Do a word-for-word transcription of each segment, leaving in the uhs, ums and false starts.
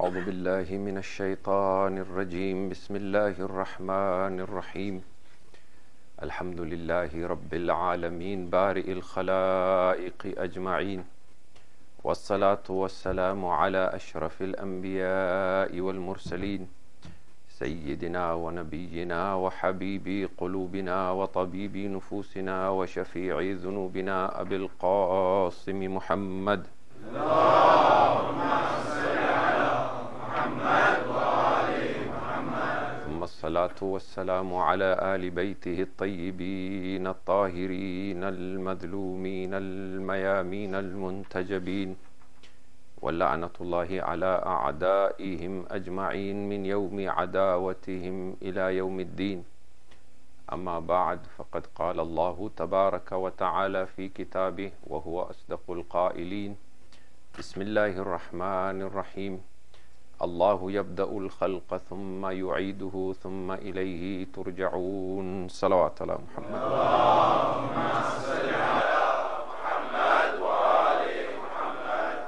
أعوذ بالله من الشيطان الرجيم بسم الله الرحمن الرحيم الحمد لله رب العالمين بارئ الخلائق أجمعين والصلاة والسلام على أشرف الأنبياء والمرسلين سيدنا ونبينا وحبيب قلوبنا وطبيب نفوسنا وشفيع ذنوبنا أبي القاسم محمد اللهم صل على محمد وآل محمد ثم الصلاة والسلام على آل بيته الطيبين الطاهرين المظلومين الميامين المنتجبين ولعنة الله على أعدائهم أجمعين من يوم عداوتهم إلى يوم الدين. أما بعد، فقد قال الله تبارك وتعالى في كتابه وهو أصدق القائلين: بسم الله الرحمن الرحيم الله يبدأ الخلق ثم يعيده ثم إليه ترجعون. صلوات على محمد. اللهم صل على محمد وآل محمد.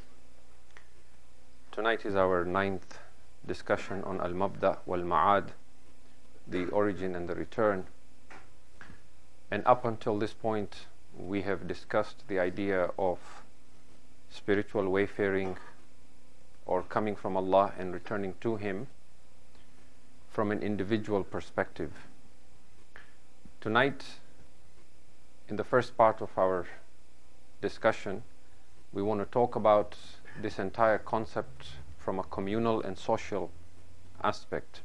Tonight is our ninth discussion on Al-Mabda wal-Ma'ad, the origin and the return. And up until this point, we have discussed the idea of spiritual wayfaring or coming from Allah and returning to Him from an individual perspective. Tonight, in the first part of our discussion, we want to talk about this entire concept from a communal and social aspect.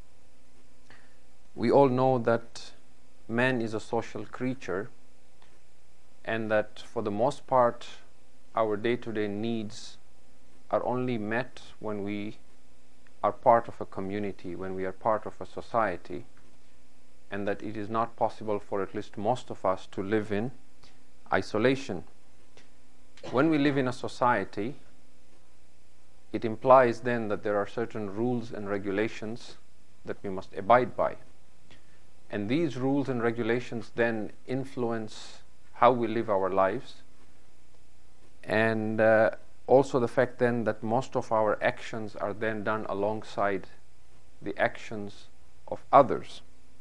We all know that man is a social creature, and that for the most part our day-to-day needs are only met when we are part of a community, when we are part of a society, and that it is not possible for at least most of us to live in isolation. When we live in a society, it implies then that there are certain rules and regulations that we must abide by. And these rules and regulations then influence how we live our lives, and uh, also the fact then that most of our actions are then done alongside the actions of others.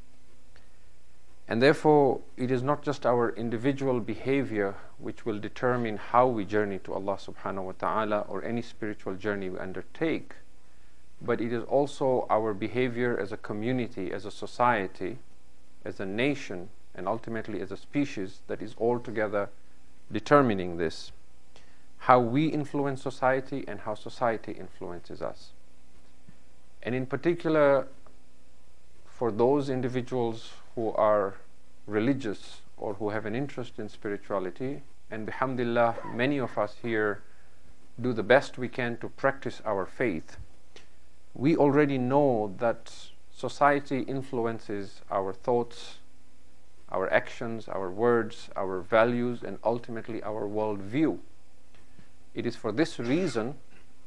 And therefore, it is not just our individual behavior which will determine how we journey to Allah subhanahu wa ta'ala or any spiritual journey we undertake, but it is also our behavior as a community, as a society, as a nation, and ultimately as a species that is altogether determining this. How we influence society and how society influences us. And in particular, for those individuals who are religious or who have an interest in spirituality, and alhamdulillah, many of us here do the best we can to practice our faith, we already know that society influences our thoughts, our actions, our words, our values, and ultimately our worldview. It is for this reason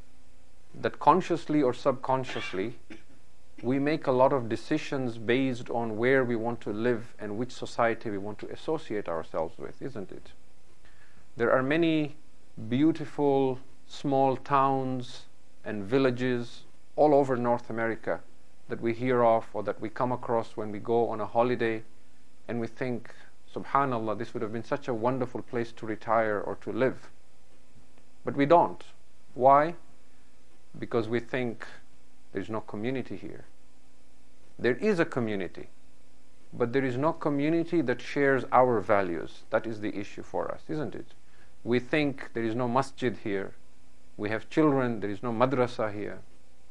that consciously or subconsciously we make a lot of decisions based on where we want to live and which society we want to associate ourselves with, isn't it? There are many beautiful small towns and villages all over North America that we hear of or that we come across when we go on a holiday, and we think, subhanallah, this would have been such a wonderful place to retire or to live. But we don't. Why? Because we think there's no community here. There is a community, but there is no community that shares our values. That is the issue for us, isn't it? We think there is no masjid here. We have children, there is no madrasa here.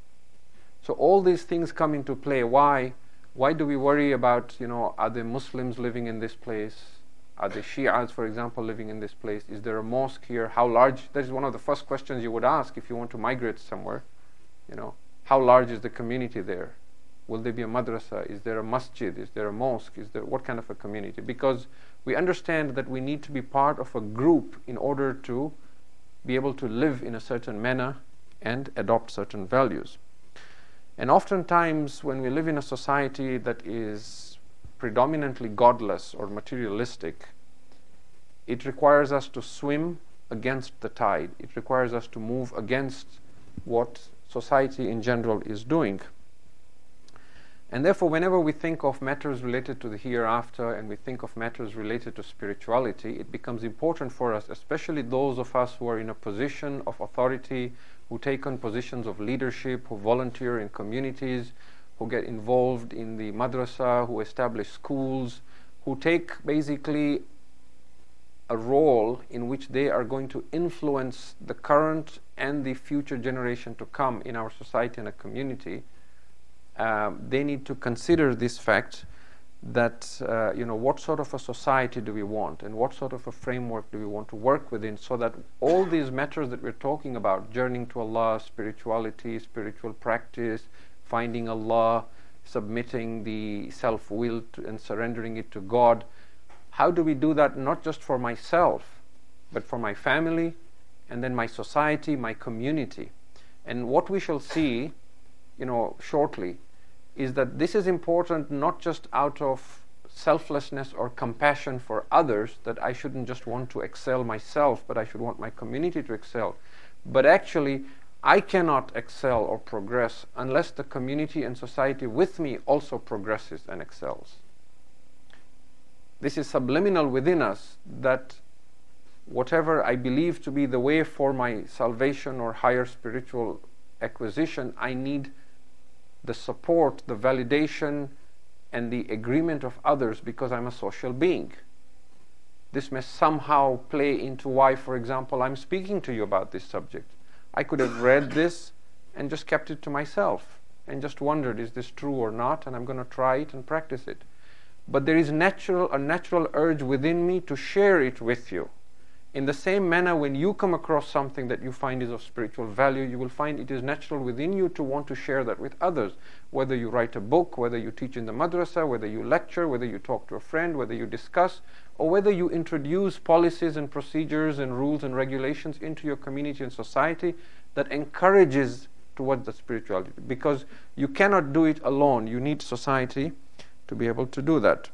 So all these things come into play. Why? Why do we worry about, you know, are there Muslims living in this place? Are there Shi'as, for example, living in this place? Is there a mosque here? How large? That is one of the first questions you would ask if you want to migrate somewhere. You know, how large is the community there? Will there be a madrasa? Is there a masjid? Is there a mosque? Is there what kind of a community? Because we understand that we need to be part of a group in order to be able to live in a certain manner and adopt certain values. And oftentimes when we live in a society that is predominantly godless or materialistic, it requires us to swim against the tide. It requires us to move against what society in general is doing. And therefore, whenever we think of matters related to the hereafter and we think of matters related to spirituality, it becomes important for us, especially those of us who are in a position of authority, who take on positions of leadership, who volunteer in communities, who get involved in the madrasa, who establish schools, who take basically a role in which they are going to influence the current and the future generation to come in our society and a community. Um, they need to consider this fact that, uh, you know, what sort of a society do we want and what sort of a framework do we want to work within, so that all these matters that we're talking about, journeying to Allah, spirituality, spiritual practice, finding Allah, submitting the self-will to, and surrendering it to God, how do we do that not just for myself, but for my family, and then my society, my community? And what we shall see, you know, shortly, is that this is important not just out of selflessness or compassion for others, that I shouldn't just want to excel myself, but I should want my community to excel. But actually, I cannot excel or progress unless the community and society with me also progresses and excels. This is subliminal within us, that whatever I believe to be the way for my salvation or higher spiritual acquisition, I need the support, the validation, and the agreement of others, because I'm a social being. This may somehow play into why, for example, I'm speaking to you about this subject. I could have read this and just kept it to myself and just wondered, is this true or not? And I'm going to try it and practice it. But there is natural, a natural urge within me to share it with you. In the same manner, when you come across something that you find is of spiritual value, you will find it is natural within you to want to share that with others. Whether you write a book, whether you teach in the madrasa, whether you lecture, whether you talk to a friend, whether you discuss, or whether you introduce policies and procedures and rules and regulations into your community and society that encourages towards the spirituality. Because you cannot do it alone. You need society to be able to do that.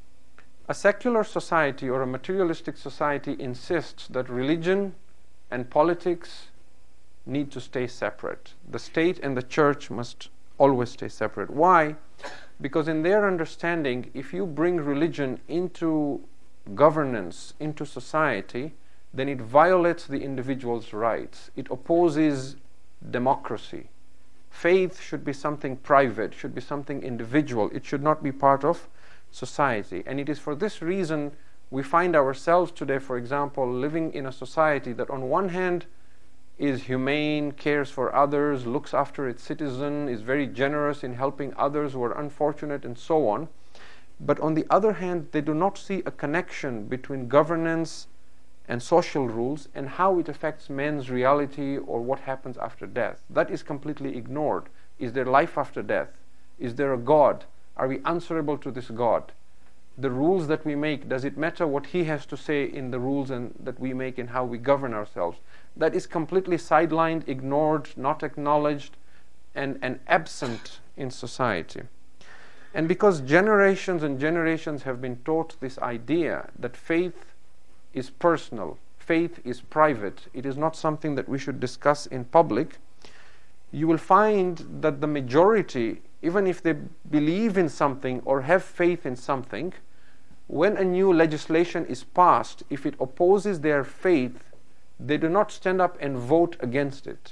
A secular society or a materialistic society insists that religion and politics need to stay separate. The state and the church must always stay separate. Why? Because in their understanding, if you bring religion into governance, into society, then it violates the individual's rights. It opposes democracy. Faith should be something private, should be something individual. It should not be part of society. And it is for this reason we find ourselves today, for example, living in a society that on one hand is humane, cares for others, looks after its citizen, is very generous in helping others who are unfortunate, and so on. But on the other hand, they do not see a connection between governance and social rules and how it affects men's reality or what happens after death. That is completely ignored. Is there life after death? Is there a God? Are we answerable to this God? The rules that we make, does it matter what He has to say in the rules and that we make and how we govern ourselves? That is completely sidelined, ignored, not acknowledged, and, and absent in society. And because generations and generations have been taught this idea that faith is personal, faith is private, it is not something that we should discuss in public, you will find that the majority, even if they believe in something or have faith in something, when a new legislation is passed, if it opposes their faith, they do not stand up and vote against it.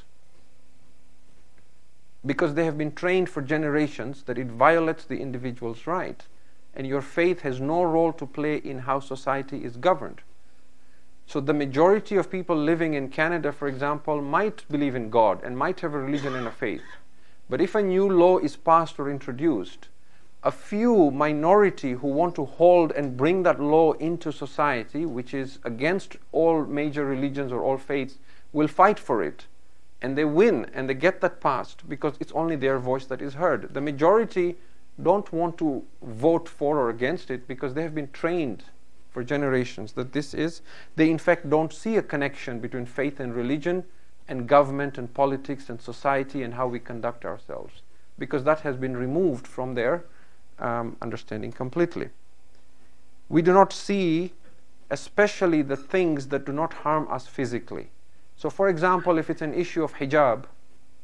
Because they have been trained for generations that it violates the individual's right. And your faith has no role to play in how society is governed. So the majority of people living in Canada, for example, might believe in God and might have a religion and a faith. But if a new law is passed or introduced, a few minority who want to hold and bring that law into society, which is against all major religions or all faiths, will fight for it. And they win and they get that passed because it's only their voice that is heard. The majority don't want to vote for or against it because they have been trained for generations that this is, they in fact don't see a connection between faith and religion and government and politics and society and how we conduct ourselves, because that has been removed from their um, understanding completely. We do not see especially the things that do not harm us physically. So for example, if it's an issue of hijab,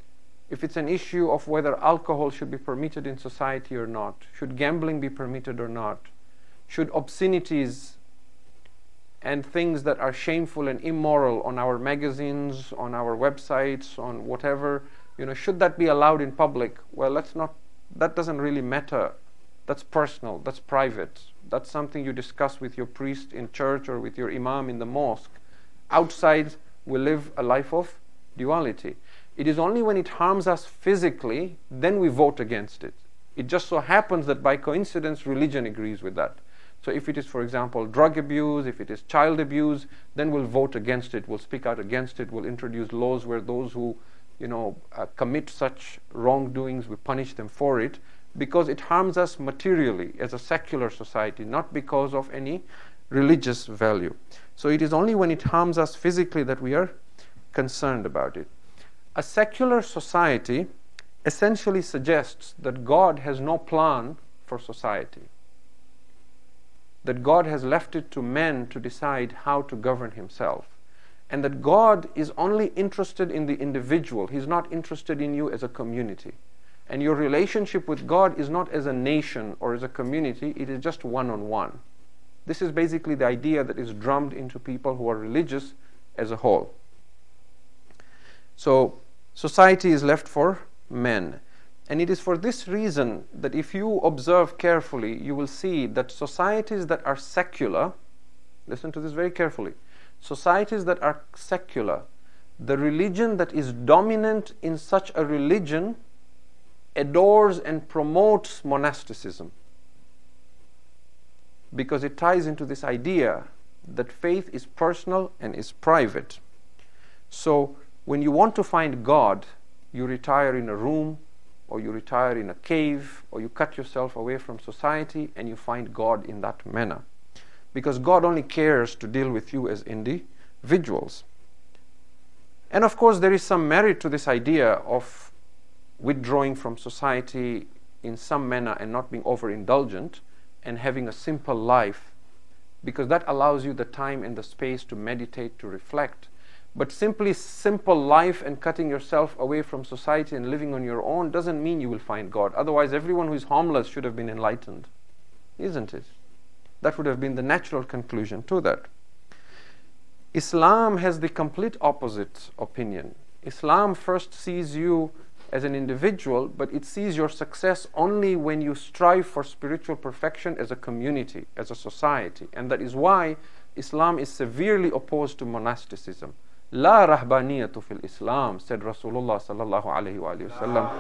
if it's an issue of whether alcohol should be permitted in society or not, should gambling be permitted or not, should obscenities and things that are shameful and immoral on our magazines, on our websites, on whatever, you know, should that be allowed in public? Well, let's not, that doesn't really matter. That's personal, that's private. That's something you discuss with your priest in church or with your imam in the mosque. Outside, we live a life of duality. It is only when it harms us physically, then we vote against it. It just so happens that by coincidence, religion agrees with that. So if it is, for example, drug abuse, if it is child abuse, then we'll vote against it, we'll speak out against it, we'll introduce laws where those who, you know, uh, commit such wrongdoings, we punish them for it, because it harms us materially as a secular society, not because of any religious value. So it is only when it harms us physically that we are concerned about it. A secular society essentially suggests that God has no plan for society, that God has left it to men to decide how to govern himself, and that God is only interested in the individual. He's not interested in you as a community. And your relationship with God is not as a nation or as a community, it is just one-on-one. This is basically the idea that is drummed into people who are religious as a whole. So, society is left for men. And it is for this reason that if you observe carefully, you will see that societies that are secular, listen to this very carefully, societies that are secular, the religion that is dominant in such a religion adores and promotes monasticism, because it ties into this idea that faith is personal and is private. So when you want to find God, you retire in a room, or you retire in a cave, or you cut yourself away from society and you find God in that manner, because God only cares to deal with you as individuals. And of course there is some merit to this idea of withdrawing from society in some manner and not being overindulgent and having a simple life, because that allows you the time and the space to meditate, to reflect. But simply simple life and cutting yourself away from society and living on your own doesn't mean you will find God. Otherwise, everyone who is homeless should have been enlightened, isn't it? That would have been the natural conclusion to that. Islam has the complete opposite opinion. Islam first sees you as an individual, but it sees your success only when you strive for spiritual perfection as a community, as a society. And that is why Islam is severely opposed to monasticism. La rahbaniyatu fil Islam, said Rasulullah sallallahu alayhi wa sallam.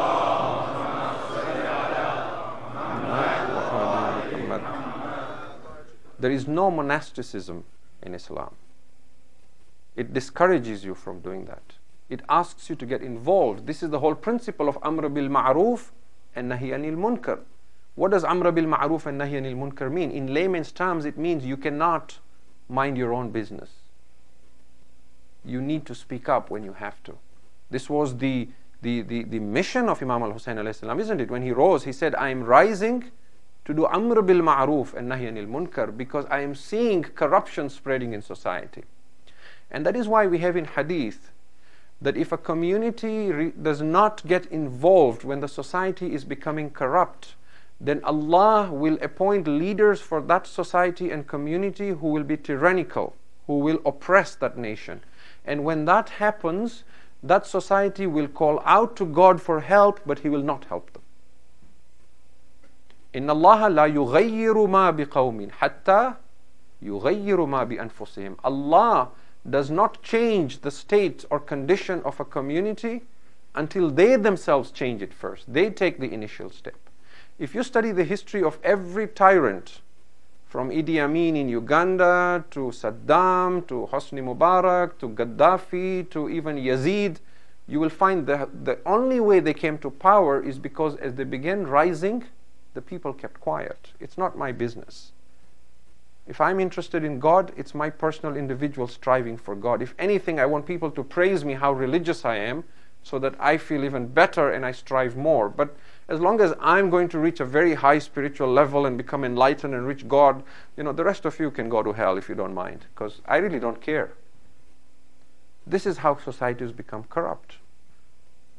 There is no monasticism in Islam. It discourages you from doing that. It asks you to get involved. This is the whole principle of Amr bil Ma'ruf and Nahy anil Munkar. What does Amr bil Ma'ruf and Nahy anil Munkar mean? In layman's terms, it means you cannot mind your own business. You need to speak up when you have to. This was the, the, the, the mission of Imam al-Hussein alayhi salam, isn't it? When he rose, he said, I am rising to do Amr bil Ma'ruf and Nahy anil Munkar because I am seeing corruption spreading in society. And that is why we have in Hadith that if a community re- does not get involved when the society is becoming corrupt, then Allah will appoint leaders for that society and community who will be tyrannical, who will oppress that nation. And when that happens, that society will call out to God for help, but He will not help them. إِنَّ اللَّهَ لَا يُغَيِّرُ مَا بِقَوْمٍ حَتَّى يُغَيِّرُ مَا بِأَنفُسِهِمْ. Allah does not change the state or condition of a community until they themselves change it first. They take the initial step. If you study the history of every tyrant, from Idi Amin in Uganda, to Saddam, to Hosni Mubarak, to Gaddafi, to even Yazid, you will find that the only way they came to power is because as they began rising, the people kept quiet. It's not my business. If I'm interested in God, it's my personal individual striving for God. If anything, I want people to praise me how religious I am so that I feel even better and I strive more. But as long as I'm going to reach a very high spiritual level and become enlightened and reach God, you know, the rest of you can go to hell if you don't mind, because I really don't care. This is how societies become corrupt.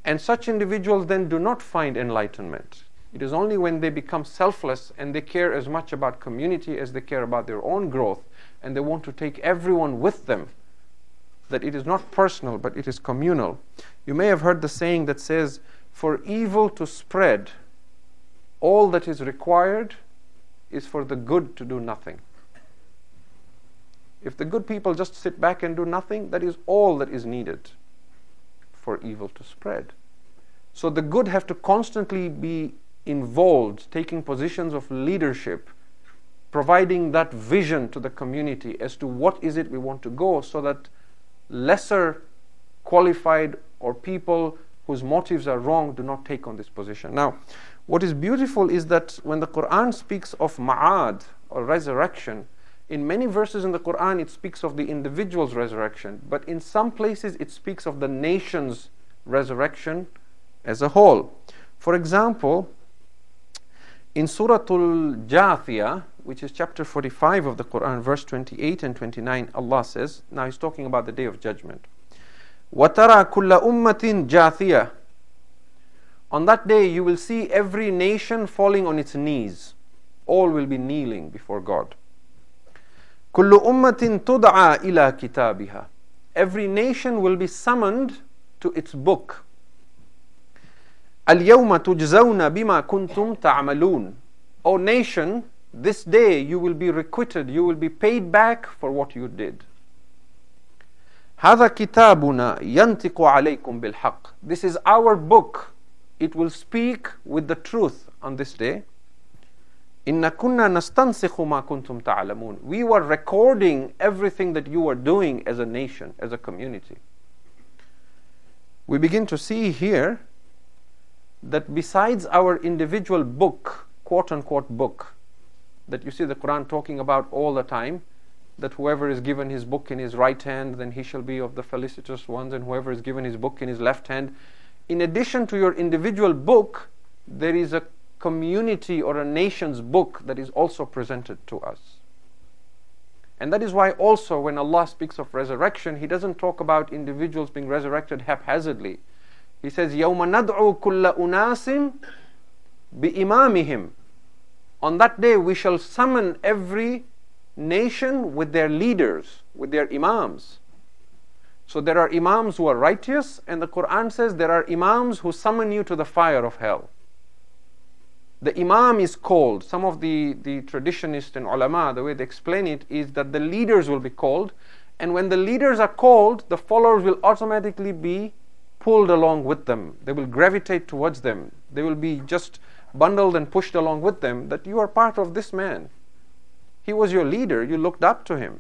And such individuals then do not find enlightenment. It is only when they become selfless and they care as much about community as they care about their own growth, and they want to take everyone with them, that it is not personal, but it is communal. You may have heard the saying that says, for evil to spread, all that is required is for the good to do nothing. If the good people just sit back and do nothing, that is all that is needed for evil to spread. So the good have to constantly be involved, taking positions of leadership, providing that vision to the community as to what is it we want to go, so that lesser qualified or people whose motives are wrong do not take on this position. Now, what is beautiful is that when the Quran speaks of ma'ad or resurrection, in many verses in the Quran it speaks of the individual's resurrection, but in some places it speaks of the nation's resurrection as a whole. For example, in Surah Al-Jathiyah, which is chapter forty-five of the Quran, verse twenty-eight and twenty-nine, Allah says, now He's talking about the Day of Judgment. وَتَرَى كُلَّ أُمَّةٍ جَاثِيَةٍ. On that day you will see every nation falling on its knees. All will be kneeling before God. كُلُّ أُمَّةٍ تُدْعَى إِلَى كِتَابِهَا. Every nation will be summoned to its book. الْيَوْمَ تُجْزَوْنَ بِمَا كُنْتُمْ تَعْمَلُونَ. O nation, this day you will be requited, you will be paid back for what you did. هَذَا كِتَابُنَا يَنْتِقُ عَلَيْكُمْ بِالْحَقِّ. This is our book. It will speak with the truth on this day. إِنَّ كُنَّا نَسْتَنْسِخُ مَا كُنْتُمْ تَعْلَمُونَ. We were recording everything that you were doing as a nation, as a community. We begin to see here that besides our individual book, quote-unquote book, that you see the Quran talking about all the time, that whoever is given his book in his right hand, then he shall be of the felicitous ones, and whoever is given his book in his left hand. In addition to your individual book, there is a community or a nation's book that is also presented to us. And that is why also when Allah speaks of resurrection, He doesn't talk about individuals being resurrected haphazardly. He says, يَوْمَ نَدْعُو كُلَّ أُنَاسٍ بِإِمَامِهِمْ. On that day we shall summon every nation with their leaders, with their imams. So there are imams who are righteous, and the Quran says there are imams who summon you to the fire of hell. The imam is called. Some of the, the traditionists and ulama, the way they explain it is that the leaders will be called, and when the leaders are called, the followers will automatically be pulled along with them. They will gravitate towards them. They will be just bundled and pushed along with them, that you are part of this man. He was your leader, you looked up to him.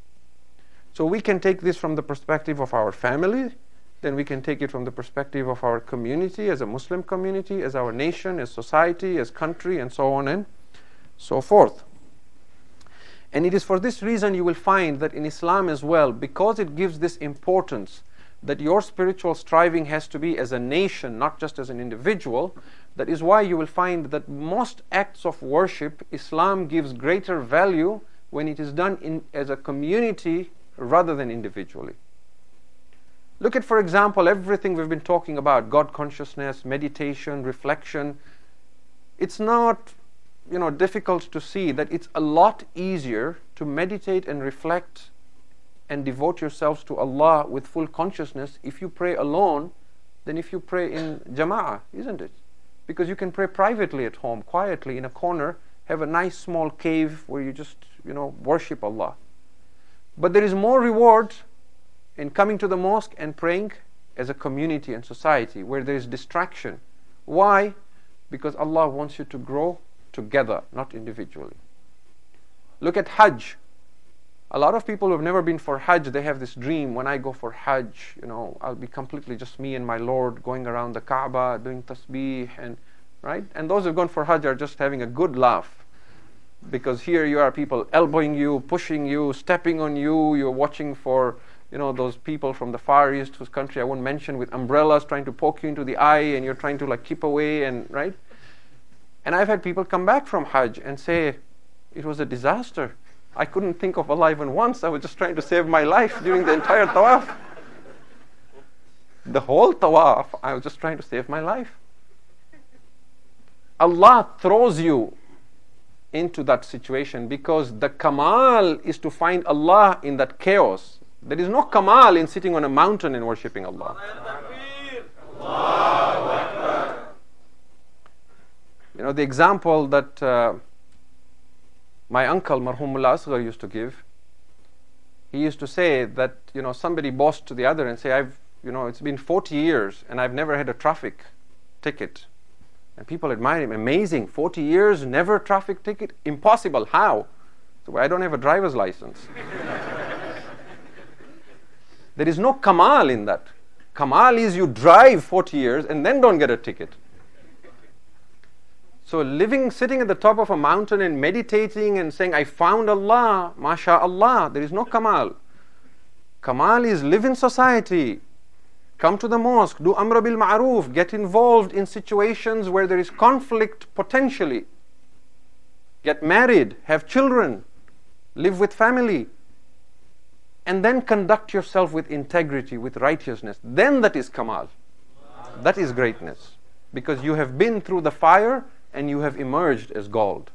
So we can take this from the perspective of our family, then we can take it from the perspective of our community, as a Muslim community, as our nation, as society, as country, and so on and so forth. And it is for this reason you will find that in Islam as well, because it gives this importance that your spiritual striving has to be as a nation, not just as an individual. That is why you will find that most acts of worship, Islam gives greater value when it is done in, as a community rather than individually. Look at, for example, everything we've been talking about, God consciousness, meditation, reflection. It's not, you know, difficult to see that it's a lot easier to meditate and reflect and devote yourselves to Allah with full consciousness if you pray alone than if you pray in jama'ah, isn't it? Because you can pray privately at home, quietly in a corner, have a nice small cave where you just, you know, worship Allah. But there is more reward in coming to the mosque and praying as a community and society where there is distraction. Why? Because Allah wants you to grow together, not individually. Look at Hajj. A lot of people who have never been for Hajj, they have this dream, when I go for Hajj, you know, I'll be completely just me and my Lord going around the Kaaba, doing tasbih, and right? And those who have gone for Hajj are just having a good laugh. Because here you are, people elbowing you, pushing you, stepping on you, you're watching for, you know, those people from the Far East, whose country I won't mention, with umbrellas trying to poke you into the eye, and you're trying to like keep away, and right? And I've had people come back from Hajj and say, it was a disaster. I couldn't think of Allah even once. I was just trying to save my life during the entire tawaf. The whole tawaf, I was just trying to save my life. Allah throws you into that situation because the kamal is to find Allah in that chaos. There is no kamal in sitting on a mountain and worshipping Allah. You know, the example that uh, my uncle, Marhum Mullah Asghar, used to give, he used to say that, you know, somebody bossed to the other and say, I've, you know, it's been forty years and I've never had a traffic ticket. And people admire him. Amazing, forty years, never traffic ticket? Impossible, how? So, well, I don't have a driver's license. There is no kamal in that. Kamal is you drive forty years and then don't get a ticket. So living, sitting at the top of a mountain and meditating and saying, I found Allah, MashaAllah, there is no kamal. Kamal is live in society, come to the mosque, do amr bil ma'roof, get involved in situations where there is conflict potentially. Get married, have children, live with family. And then conduct yourself with integrity, with righteousness. Then that is kamal. That is greatness. Because you have been through the fire and you have emerged as gold.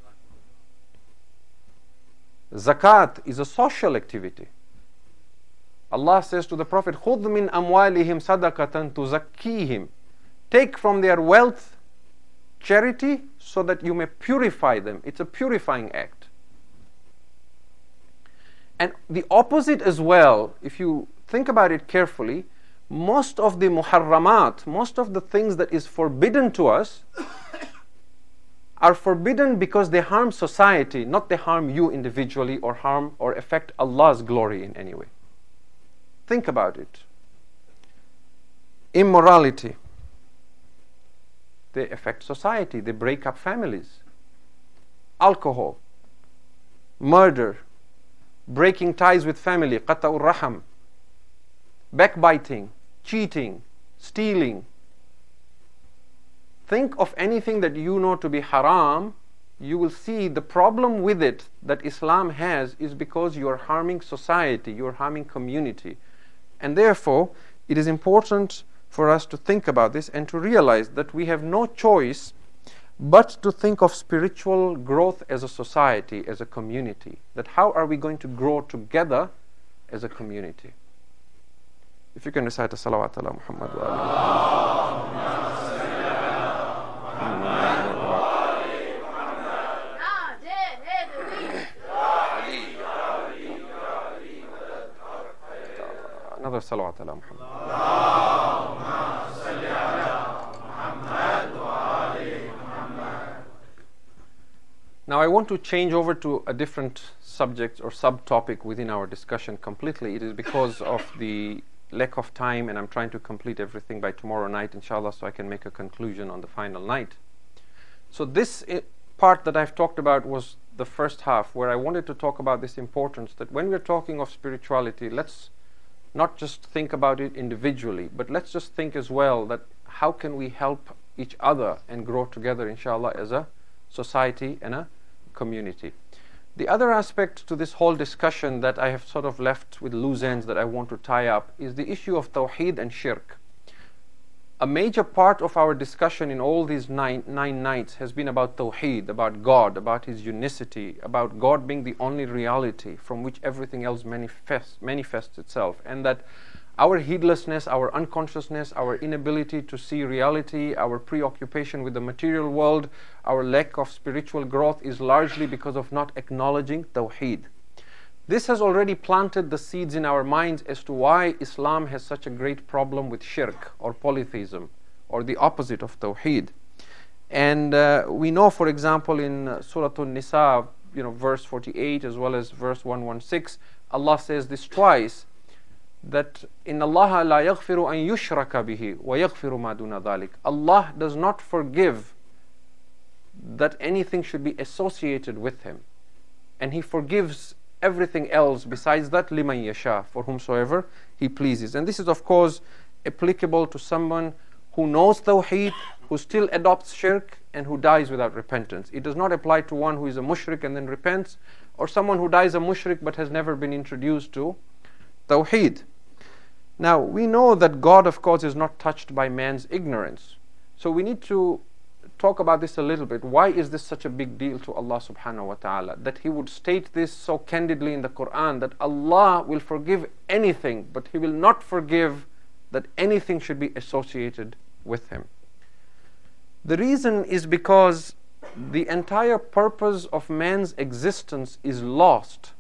Zakat is a social activity. Allah says to the Prophet, خُذْ مِنْ أَمْوَالِهِمْ صَدَقَةً تُزَكِّيهِمْ. Take from their wealth charity so that you may purify them. It's a purifying act. And the opposite as well, if you think about it carefully, most of the muharramat, most of the things that is forbidden to us are forbidden because they harm society, not they harm you individually or harm or affect Allah's glory in any way. Think about it. Immorality. They affect society, they break up families. Alcohol, murder, breaking ties with family, qata'ur raham, backbiting, cheating, stealing. Think of anything that you know to be haram, you will see the problem with it that Islam has is because you are harming society, you are harming community. And therefore, it is important for us to think about this and to realize that we have no choice but to think of spiritual growth as a society, as a community. That how are we going to grow together as a community? If you can recite a salawat ala Muhammad wa alihi. Another salawat ala Muhammad. Now I want to change over to a different subject or subtopic within our discussion completely. It is because of the lack of time and I'm trying to complete everything by tomorrow night, inshallah, so I can make a conclusion on the final night. So this I- part that I've talked about was the first half, where I wanted to talk about this importance that when we're talking of spirituality, let's not just think about it individually, but let's just think as well that how can we help each other and grow together, inshallah, as a society and a community. The other aspect to this whole discussion that I have sort of left with loose ends that I want to tie up is the issue of tawheed and shirk. A major part of our discussion in all these nine, nine nights has been about tawheed, about God, about His unicity, about God being the only reality from which everything else manifests, manifests itself, and that our heedlessness, our unconsciousness, our inability to see reality, our preoccupation with the material world, our lack of spiritual growth is largely because of not acknowledging tawheed. This has already planted the seeds in our minds as to why Islam has such a great problem with shirk or polytheism or the opposite of tawheed. And uh, we know, for example, in uh, Surah An-Nisa, you know, verse forty-eight as well as verse one sixteen, Allah says this twice, that in Allah la yaghfiru an yushraka bihi wa yaghfiru ma duna dhalik. Allah does not forgive that anything should be associated with Him, and He forgives everything else besides that, liman yasha, for whomsoever He pleases. And this is of course applicable to someone who knows tawheed, who still adopts shirk, and who dies without repentance. It does not apply to one who is a mushrik and then repents, or someone who dies a mushrik but has never been introduced to tawheed. Now, we know that God, of course, is not touched by man's ignorance. So we need to talk about this a little bit. Why is this such a big deal to Allah subhanahu wa ta'ala? That He would state this so candidly in the Quran, that Allah will forgive anything, but He will not forgive that anything should be associated with Him. The reason is because the entire purpose of man's existence is lost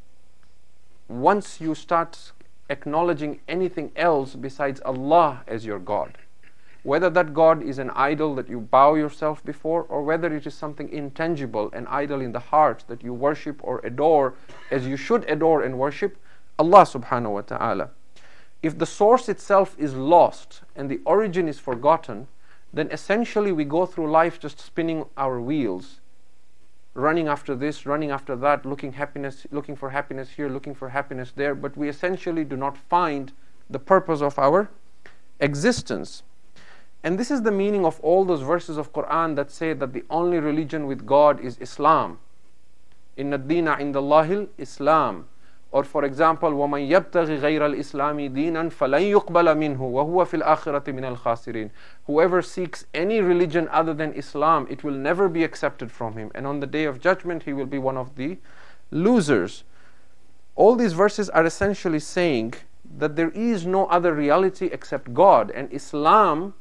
once you start acknowledging anything else besides Allah as your God. Whether that God is an idol that you bow yourself before, or whether it is something intangible, an idol in the heart that you worship or adore as you should adore and worship Allah subhanahu wa ta'ala. If the source itself is lost and the origin is forgotten, then essentially we go through life just spinning our wheels, running after this, running after that, looking happiness, looking for happiness here, looking for happiness there, but we essentially do not find the purpose of our existence. And this is the meaning of all those verses of Quran that say that the only religion with God is Islam. Inna ad-deena inda Allahil Islam. Or for example, وَمَنْ يَبْتَغِ غَيْرَ الْإِسْلَامِ دِينًا فَلَنْ يُقْبَلَ مِنْهُ وَهُوَ فِي الْآخِرَةِ مِنَ الْخَاسِرِينَ. Whoever seeks any religion other than Islam, it will never be accepted from him. And on the Day of Judgment, he will be one of the losers. All these verses are essentially saying that there is no other reality except God. And Islam,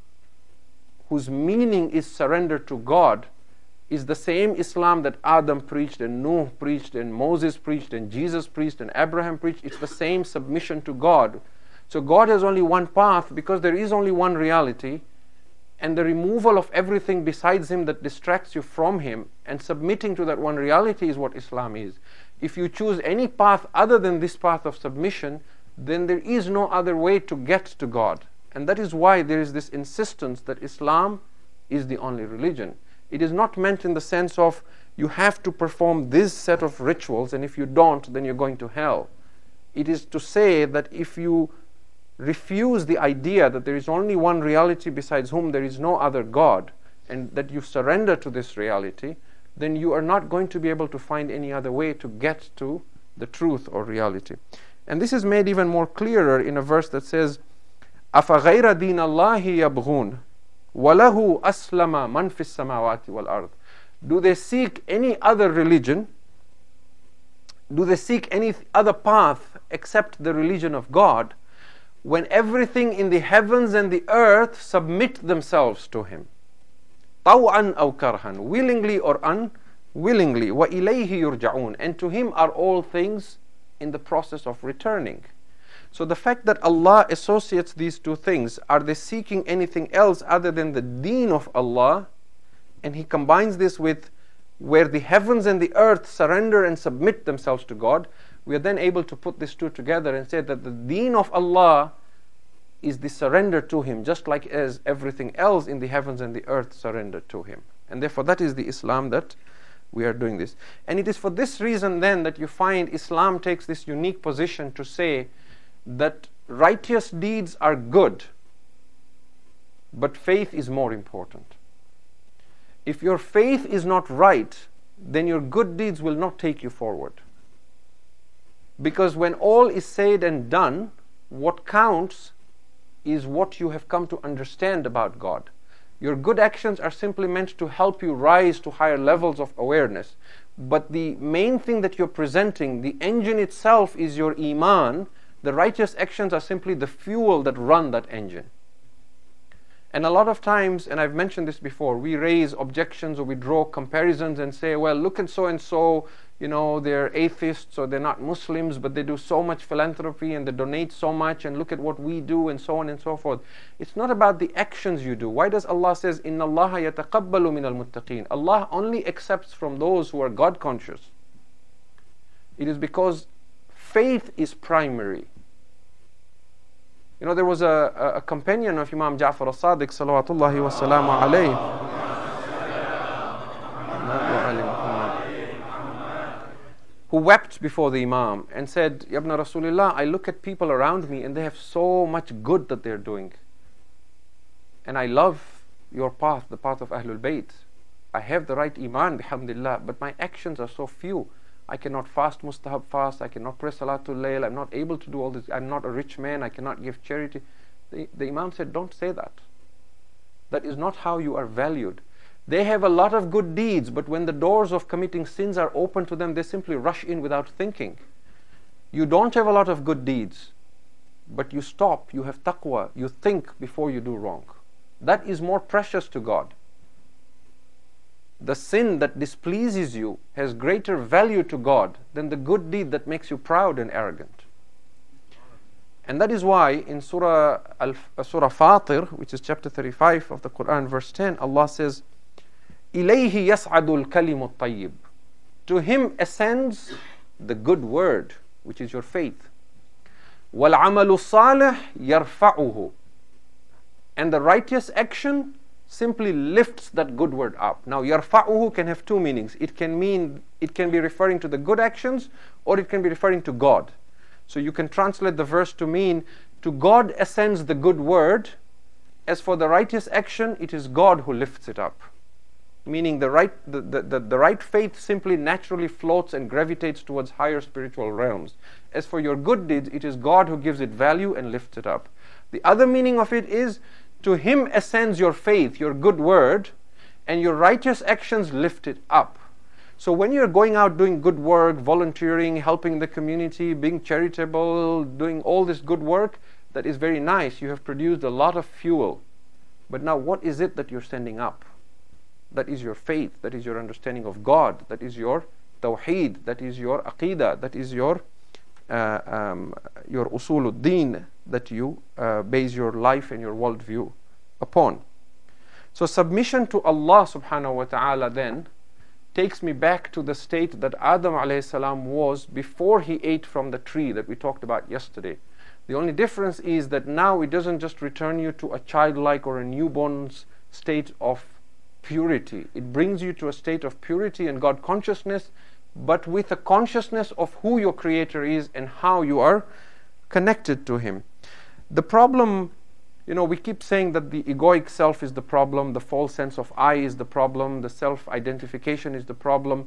whose meaning is surrender to God, is the same Islam that Adam preached and Nuh preached and Moses preached and Jesus preached and Abraham preached. It's the same submission to God. So God has only one path because there is only one reality, and the removal of everything besides Him that distracts you from Him and submitting to that one reality is what Islam is. If you choose any path other than this path of submission, then there is no other way to get to God. And that is why there is this insistence that Islam is the only religion. It is not meant in the sense of you have to perform this set of rituals, and if you don't, then you're going to hell. It is to say that if you refuse the idea that there is only one reality besides whom there is no other God, and that you surrender to this reality, then you are not going to be able to find any other way to get to the truth or reality. And this is made even more clearer in a verse that says, أَفَغَيْرَ دِينَ اللَّهِ يَبْغُونَ وَلَهُ أَسْلَمَ مَنْ فِي السَّمَاوَاتِ وَالْأَرْضِ. Do they seek any other religion? Do they seek any other path except the religion of God, when everything in the heavens and the earth submit themselves to Him? طَوْعًا أَوْ كَرْهًا, willingly or unwillingly. وَإِلَيْهِ يُرْجَعُونَ, and to Him are all things in the process of returning. So the fact that Allah associates these two things, are they seeking anything else other than the deen of Allah? And He combines this with where the heavens and the earth surrender and submit themselves to God. We are then able to put these two together and say that the deen of Allah is the surrender to Him, just like as everything else in the heavens and the earth surrender to Him. And therefore that is the Islam that we are doing this. And it is for this reason then that you find Islam takes this unique position to say that righteous deeds are good, but faith is more important. If your faith is not right, then your good deeds will not take you forward. Because when all is said and done, what counts is what you have come to understand about God. Your good actions are simply meant to help you rise to higher levels of awareness. But the main thing that you're presenting, the engine itself, is your Iman. The righteous actions are simply the fuel that run that engine. And a lot of times, and I've mentioned this before, we raise objections or we draw comparisons and say, well, look at so and so, you know, they're atheists or they're not Muslims, but they do so much philanthropy and they donate so much, and look at what we do, and so on and so forth. It's not about the actions you do. Why does Allah says, إِنَّ اللَّهَ يَتَقَبَّلُ مِنَ الْمُتَّقِينَ? Allah only accepts from those who are God conscious. It is because faith is primary. You know, there was a, a, a companion of Imam Ja'far al-Sadiq, salawatullahi wa salamu alayhi, who wept before the Imam and said, Ya ibn Rasulullah, I look at people around me and they have so much good that they're doing. And I love your path, the path of Ahlul Bayt. I have the right Iman, bihamdillah, but my actions are so few. I cannot fast mustahab fast, I cannot pray Salatul Layl, I'm not able to do all this, I'm not a rich man, I cannot give charity. The, the Imam said, don't say that. That is not how you are valued. They have a lot of good deeds, but when the doors of committing sins are open to them, they simply rush in without thinking. You don't have a lot of good deeds, but you stop, you have taqwa, you think before you do wrong. That is more precious to God. The sin that displeases you has greater value to God than the good deed that makes you proud and arrogant. And that is why in Surah, Al- Surah Fatir, which is chapter thirty-five of the Quran, verse ten, Allah says, إِلَيْهِ يَسْعَدُ الْكَلِمُ الطَّيِّبُ. To Him ascends the good word, which is your faith. وَالْعَمَلُ الصَّالِحِ يَرْفَعُهُ. And the righteous action simply lifts that good word up. Now, yarfa'uhu can have two meanings. It can mean, it can be referring to the good actions, or it can be referring to God. So you can translate the verse to mean, to God ascends the good word. As for the righteous action, it is God who lifts it up. Meaning the right, the, the, the, the right faith simply naturally floats and gravitates towards higher spiritual realms. As for your good deeds, it is God who gives it value and lifts it up. The other meaning of it is, to Him ascends your faith, your good word, and your righteous actions lift it up. So when you're going out doing good work, volunteering, helping the community, being charitable, doing all this good work, that is very nice. You have produced a lot of fuel. But now what is it that you're sending up? That is your faith, that is your understanding of God, that is your tawheed, that is your aqidah, that is your uh, um, your usuluddin, that you uh, base your life and your worldview upon. So submission to Allah subhanahu wa ta'ala then takes me back to the state that Adam alayhi salam was before he ate from the tree that we talked about yesterday. The only difference is that now it doesn't just return you to a childlike or a newborn's state of purity. It brings you to a state of purity and God consciousness, but with a consciousness of who your Creator is and how you are connected to Him. The problem, you know, we keep saying that the egoic self is the problem, the false sense of I is the problem, the self-identification is the problem.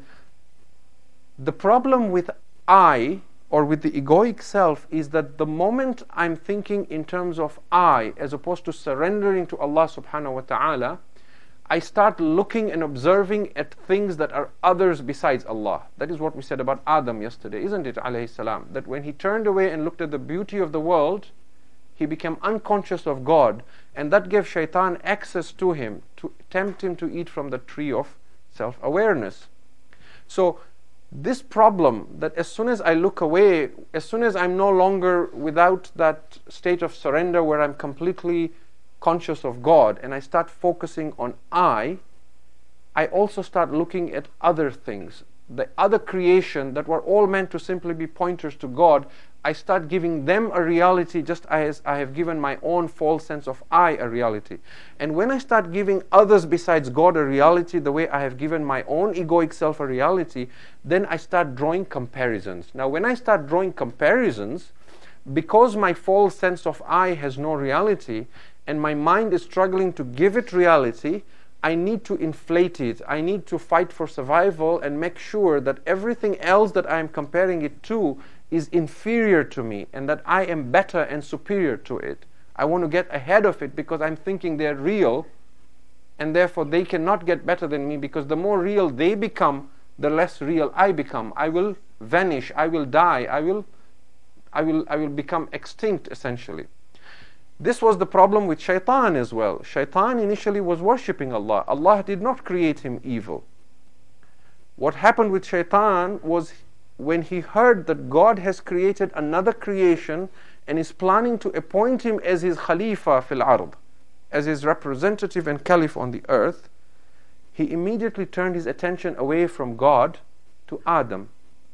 The problem with I, or with the egoic self, is that the moment I'm thinking in terms of I, as opposed to surrendering to Allah subhanahu wa ta'ala, I start looking and observing at things that are others besides Allah. That is what we said about Adam yesterday, isn't it, alayhi salam? That when he turned away and looked at the beauty of the world, he became unconscious of God, and that gave shaitan access to him to tempt him to eat from the tree of self-awareness. So this problem, that as soon as I look away, as soon as I'm no longer without that state of surrender where I'm completely conscious of God and I start focusing on I, I also start looking at other things, the other creation that were all meant to simply be pointers to God. I start giving them a reality just as I have given my own false sense of I a reality. And when I start giving others besides God a reality the way I have given my own egoic self a reality, then I start drawing comparisons. Now when I start drawing comparisons, because my false sense of I has no reality and my mind is struggling to give it reality, I need to inflate it. I need to fight for survival and make sure that everything else that I am comparing it to is inferior to me and that I am better and superior to it. I want to get ahead of it because I'm thinking they're real, and therefore they cannot get better than me, because the more real they become, the less real I become. I will vanish, I will die, I will, I will, I will become extinct essentially. This was the problem with shaitan as well. Shaitan initially was worshipping Allah. Allah did not create him evil. What happened with shaitan was when he heard that God has created another creation and is planning to appoint him as his Khalifa fil ard, as his representative and caliph on the earth, he immediately turned his attention away from God to Adam.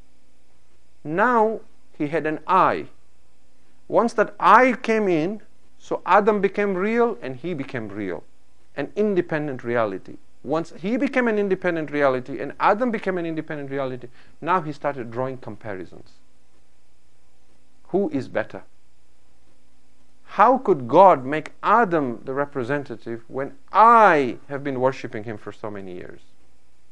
Now he had an I. Once that I came in, so Adam became real and he became real, an independent reality. Once he became an independent reality and Adam became an independent reality, now he started drawing comparisons. Who is better? How could God make Adam the representative when I have been worshipping him for so many years?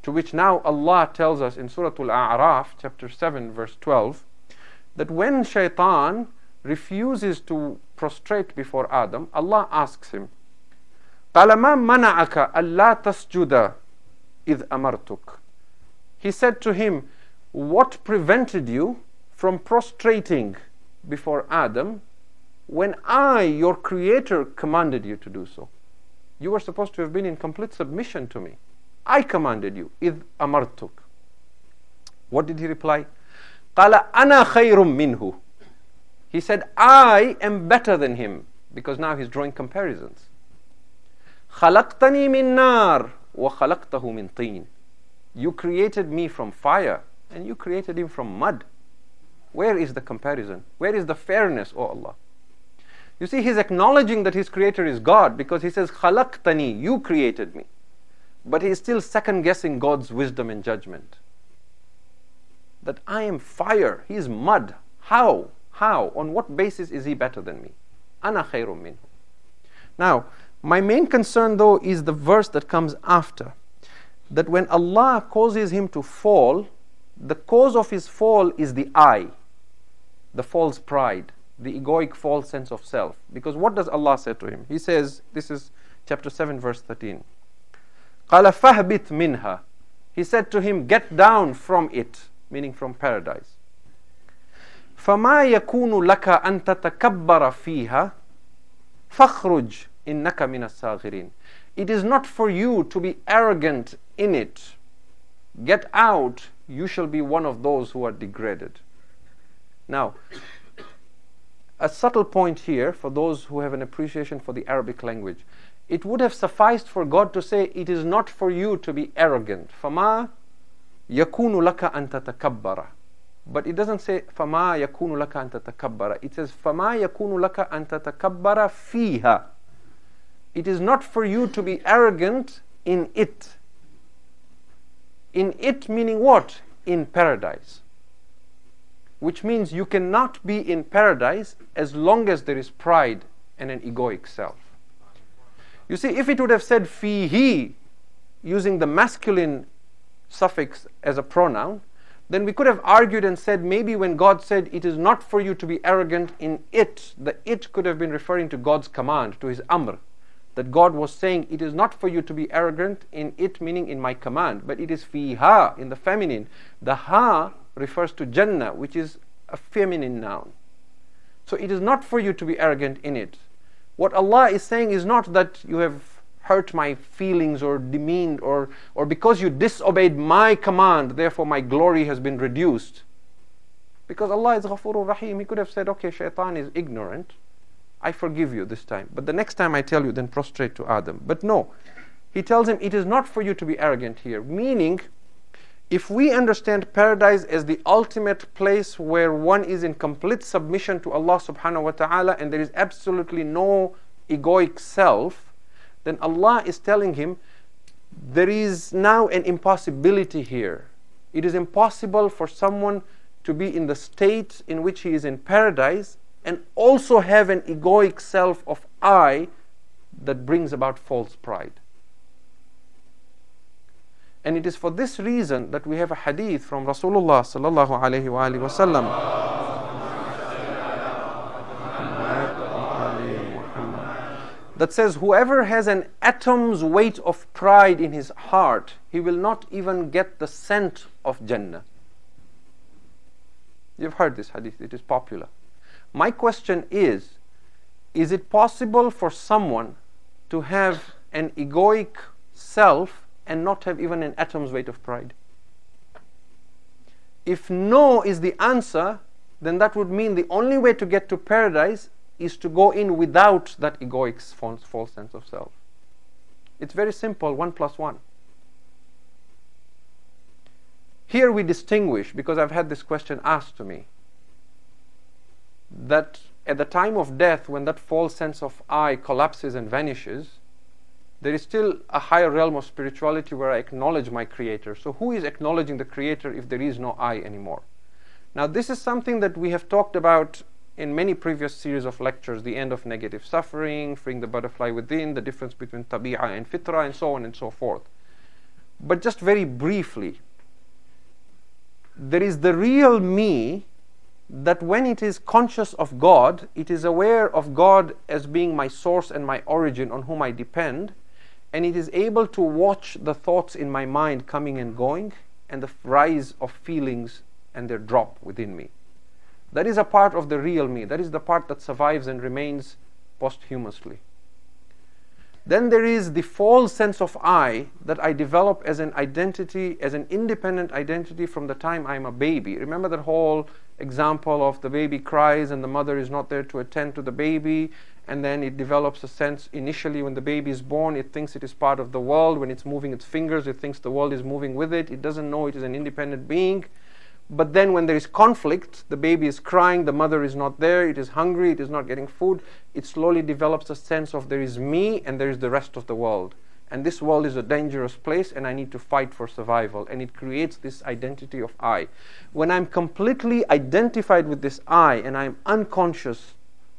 To which now Allah tells us in Surah Al-A'raf, chapter seven, verse twelve, that when shaitan refuses to prostrate before Adam, Allah asks him, قَالَ مَا مَنَعَكَ أَلَّا تَسْجُدَ إِذْ أَمَرْتُكَ. He said to him, what prevented you from prostrating before Adam when I, your creator, commanded you to do so? You were supposed to have been in complete submission to me. I commanded you. إِذْ أَمَرْتُكَ. What did he reply? قَالَ أَنَا خَيْرٌ مِّنْهُ. He said, I am better than him, because now he's drawing comparisons. خَلَقْتَنِي مِن نَارٍ وَخَلَقْتَهُ مِن طِينٍ. You created me from fire, and you created him from mud. Where is the comparison? Where is the fairness, O Allah? You see, he's acknowledging that his creator is God, because he says, خَلَقْتَنِي, you created me. But he is still second-guessing God's wisdom and judgment. That I am fire, he is mud. How? How? On what basis is he better than me? أَنَا خَيْرٌ مِّنْهُ. Now, my main concern though is the verse that comes after. That when Allah causes him to fall, the cause of his fall is the I, the false pride, the egoic false sense of self. Because what does Allah say to him? He says, this is chapter seven, verse thirteen. قَالَ فَهْبِتْ مِنْهَا. He said to him, get down from it, meaning from paradise. فَمَا يَكُونُ لَكَ أَن تَتَكَبَّرَ فِيهَا فَخْرُجْ إِنَّكَ مِنَ السَّاغِرِينَ. It is not for you to be arrogant in it. Get out, you shall be one of those who are degraded. Now, a subtle point here for those who have an appreciation for the Arabic language. It would have sufficed for God to say, it is not for you to be arrogant. فَمَا يَكُونُ لَكَ أَن تَتَكَبَّرَ. But it doesn't say فَمَا يَكُونُ لَكَ أَن تَتَكَبَّرَ. It says فَمَا يَكُونُ لَكَ أَن تَتَكَبَّرَ فِيهَا. It is not for you to be arrogant in it. In it meaning what? In paradise. Which means you cannot be in paradise as long as there is pride and an egoic self. You see, if it would have said fihi, using the masculine suffix as a pronoun, then we could have argued and said maybe when God said it is not for you to be arrogant in it, the it could have been referring to God's command, to his amr. That God was saying it is not for you to be arrogant in it, meaning in my command, but it is fiha in the feminine. The ha refers to Jannah, which is a feminine noun. So it is not for you to be arrogant in it. What Allah is saying is not that you have hurt my feelings or demeaned or, or because you disobeyed my command, therefore my glory has been reduced. Because Allah is Ghafurur Rahim. He could have said, okay, shaitan is ignorant. I forgive you this time. But the next time I tell you, then prostrate to Adam. But no. He tells him, it is not for you to be arrogant here. Meaning, if we understand paradise as the ultimate place where one is in complete submission to Allah subhanahu wa ta'ala and there is absolutely no egoic self, then Allah is telling him, there is now an impossibility here. It is impossible for someone to be in the state in which he is in paradise and also have an egoic self of I that brings about false pride. And it is for this reason that we have a hadith from Rasulullah sallallahu alayhi wa alihi wa sallam that says, whoever has an atom's weight of pride in his heart, he will not even get the scent of Jannah. You've heard this hadith, it is popular. My question is, is it possible for someone to have an egoic self and not have even an atom's weight of pride? If no is the answer, then that would mean the only way to get to paradise is to go in without that egoic false, false sense of self. It's very simple, one plus one. Here we distinguish, because I've had this question asked to me, that at the time of death, when that false sense of I collapses and vanishes, there is still a higher realm of spirituality where I acknowledge my Creator. So who is acknowledging the Creator if there is no I anymore? Now this is something that we have talked about in many previous series of lectures, the end of negative suffering, freeing the butterfly within, the difference between tabi'ah and fitra, and so on and so forth. But just very briefly, there is the real me that when it is conscious of God, it is aware of God as being my source and my origin on whom I depend, and it is able to watch the thoughts in my mind coming and going, and the rise of feelings and their drop within me. That is a part of the real me. That is the part that survives and remains posthumously. Then there is the false sense of I that I develop as an identity, as an independent identity from the time I'm a baby. Remember that whole example of the baby cries and the mother is not there to attend to the baby, and then it develops a sense initially when the baby is born, it thinks it is part of the world. When it's moving its fingers, it thinks the world is moving with it. It doesn't know it is an independent being. But then when there is conflict, the baby is crying, the mother is not there, it is hungry, it is not getting food, it slowly develops a sense of there is me and there is the rest of the world. And this world is a dangerous place and I need to fight for survival. And it creates this identity of I. When I'm completely identified with this I and I'm unconscious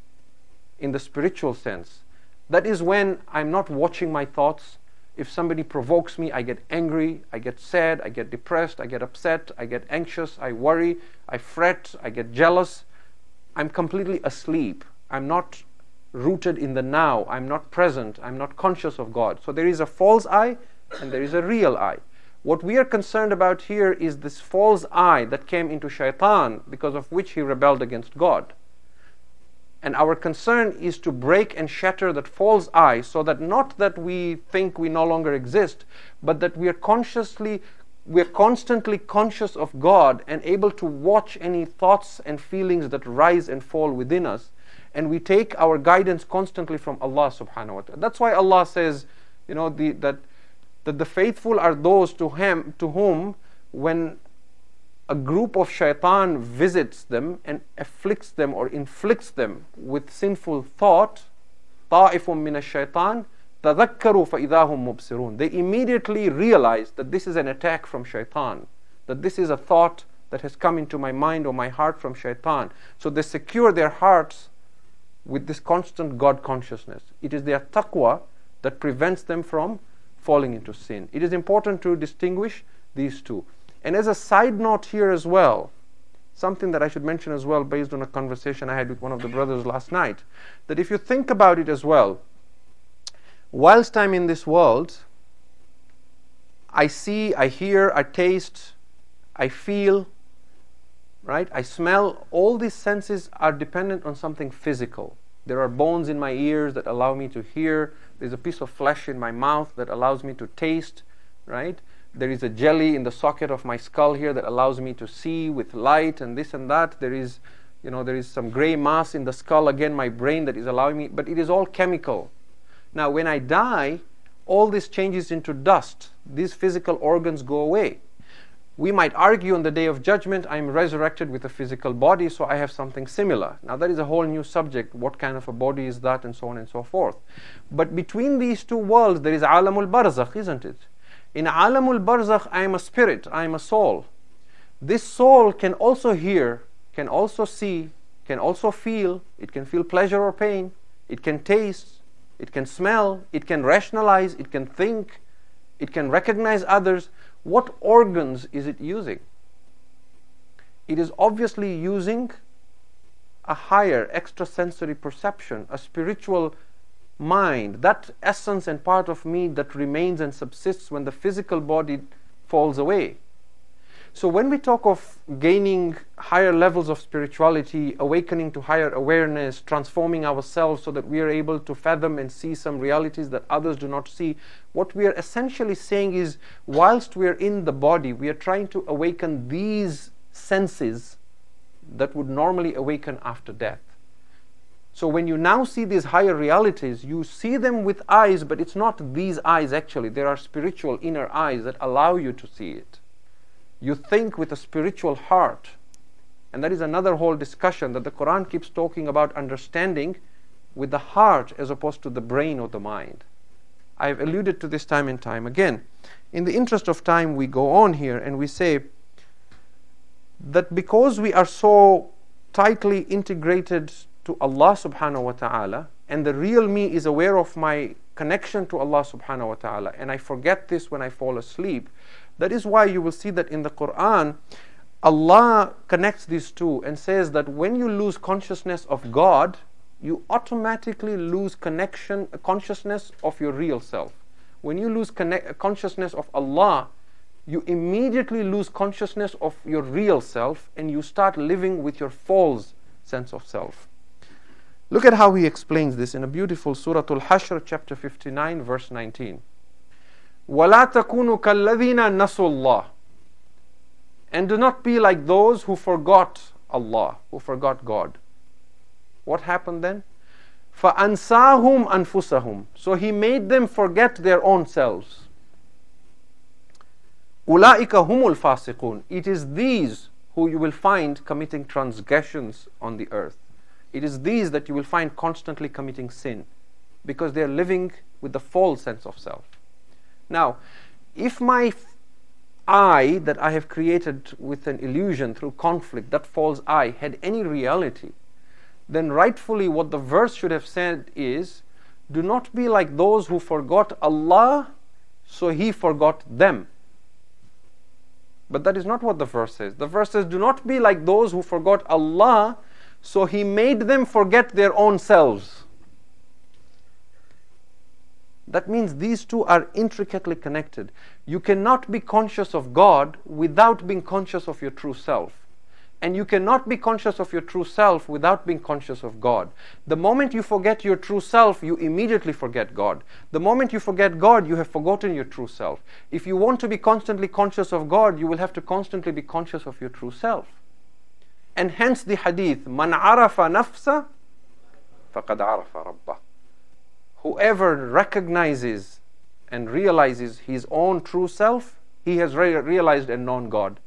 in the spiritual sense, that is when I'm not watching my thoughts. If somebody provokes me, I get angry, I get sad, I get depressed, I get upset, I get anxious, I worry, I fret, I get jealous. I'm completely asleep. I'm not rooted in the now. I'm not present. I'm not conscious of God. So there is a false I and there is a real I. What we are concerned about here is this false I that came into Shaitan, because of which he rebelled against God. And our concern is to break and shatter that false I, so that not that we think we no longer exist, but that we are consciously, we are constantly conscious of God and able to watch any thoughts and feelings that rise and fall within us. And we take our guidance constantly from Allah subhanahu wa ta'ala. That's why Allah says, you know, the, that, that the faithful are those to him, to whom when a group of shaitan visits them and afflicts them or inflicts them with sinful thought, طَائِفٌ مِّنَ الشَّيْطَانِ تَذَكَّرُوا فَإِذَا هُمْ مُبْصِرُونَ. They immediately realize that this is an attack from shaitan, that this is a thought that has come into my mind or my heart from shaitan. So they secure their hearts with this constant God consciousness. It is their taqwa that prevents them from falling into sin. It is important to distinguish these two. And as a side note here as well, something that I should mention as well based on a conversation I had with one of the brothers last night, that if you think about it as well, whilst I'm in this world, I see, I hear, I taste, I feel, right? I smell. All these senses are dependent on something physical. There are bones in my ears that allow me to hear. There's a piece of flesh in my mouth that allows me to taste, right? There is a jelly in the socket of my skull here that allows me to see with light and this and that. There is, you know, there is some gray mass in the skull, again, my brain, that is allowing me, but it is all chemical. Now, when I die, all this changes into dust. These physical organs go away. We might argue on the day of judgment, I'm resurrected with a physical body, so I have something similar. Now, that is a whole new subject. What kind of a body is that, and so on and so forth. But between these two worlds, there is alamul barzakh, isn't it? In alamul barzakh, I am a spirit, I am a soul. This soul can also hear, can also see, can also feel. It can feel pleasure or pain. It can taste. It can smell. It can rationalize. It can think. It can recognize others. What organs is it using? It is obviously using a higher extrasensory perception, a spiritual mind, that essence and part of me that remains and subsists when the physical body falls away. So when we talk of gaining higher levels of spirituality, awakening to higher awareness, transforming ourselves so that we are able to fathom and see some realities that others do not see, what we are essentially saying is, whilst we are in the body, we are trying to awaken these senses that would normally awaken after death. So when you now see these higher realities, you see them with eyes, but it's not these eyes actually. There are spiritual inner eyes that allow you to see it. You think with a spiritual heart. And that is another whole discussion, that the Quran keeps talking about understanding with the heart as opposed to the brain or the mind. I've alluded to this time and time again. In the interest of time, we go on here and we say that because we are so tightly integrated to Allah subhanahu wa ta'ala, and the real me is aware of my connection to Allah subhanahu wa ta'ala, and I forget this when I fall asleep. That is why you will see that in the Quran, Allah connects these two and says that when you lose consciousness of God, you automatically lose connection, consciousness of your real self. When you lose connect, consciousness of Allah, you immediately lose consciousness of your real self, and you start living with your false sense of self. Look at how he explains this in a beautiful Surah Al-Hashr, chapter fifty-nine, verse nineteen. وَلَا تَكُونُوا كَالَّذِينَ نَسُوا اللَّهِ. And do not be like those who forgot Allah, who forgot God. What happened then? فَأَنْسَاهُمْ أَنفُسَهُمْ. So he made them forget their own selves. أُولَٰئِكَ هُمُ الْفَاسِقُونَ. It is these who you will find committing transgressions on the earth. It is these that you will find constantly committing sin, because they are living with the false sense of self. Now, if my I that I have created with an illusion through conflict, that false I, had any reality, then rightfully what the verse should have said is, do not be like those who forgot Allah, so He forgot them. But that is not what the verse says. The verse says, do not be like those who forgot Allah, so He made them forget their own selves. That means these two are intricately connected. You cannot be conscious of God without being conscious of your true self. And you cannot be conscious of your true self without being conscious of God. The moment you forget your true self, you immediately forget God. The moment you forget God, you have forgotten your true self. If you want to be constantly conscious of God, you will have to constantly be conscious of your true self. And hence the hadith, مَنْ عَرَفَ نَفْسَ فَقَدْ عَرَفَ رَبَّهُ. Whoever recognizes and realizes his own true self, he has re- realized and known God.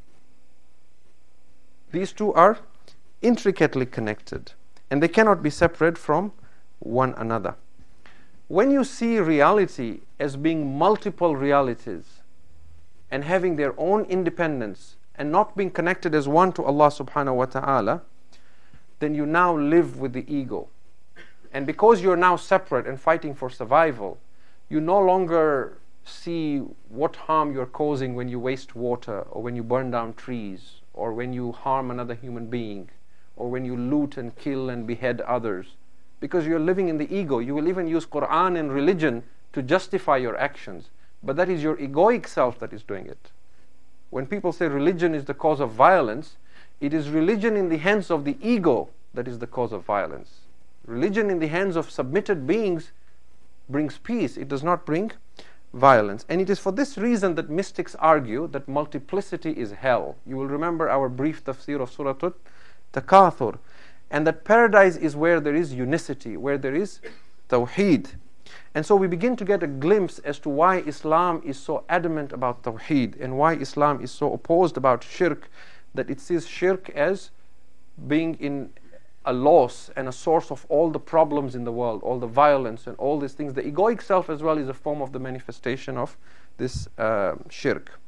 These two are intricately connected, and they cannot be separate from one another. When you see reality as being multiple realities and having their own independence and not being connected as one to Allah subhanahu wa ta'ala, then you now live with the ego. And because you're now separate and fighting for survival, you no longer see what harm you're causing when you waste water, or when you burn down trees, or when you harm another human being, or when you loot and kill and behead others. Because you're living in the ego. You will even use Quran and religion to justify your actions. But that is your egoic self that is doing it. When people say religion is the cause of violence, it is religion in the hands of the ego that is the cause of violence. Religion in the hands of submitted beings brings peace. It does not bring violence. And it is for this reason that mystics argue that multiplicity is hell. You will remember our brief tafsir of Surah Takathur. And that paradise is where there is unicity, where there is tawheed. And so we begin to get a glimpse as to why Islam is so adamant about tawheed, and why Islam is so opposed about shirk, that it sees shirk as being in a loss and a source of all the problems in the world, all the violence and all these things. The egoic self as well is a form of the manifestation of this uh, shirk.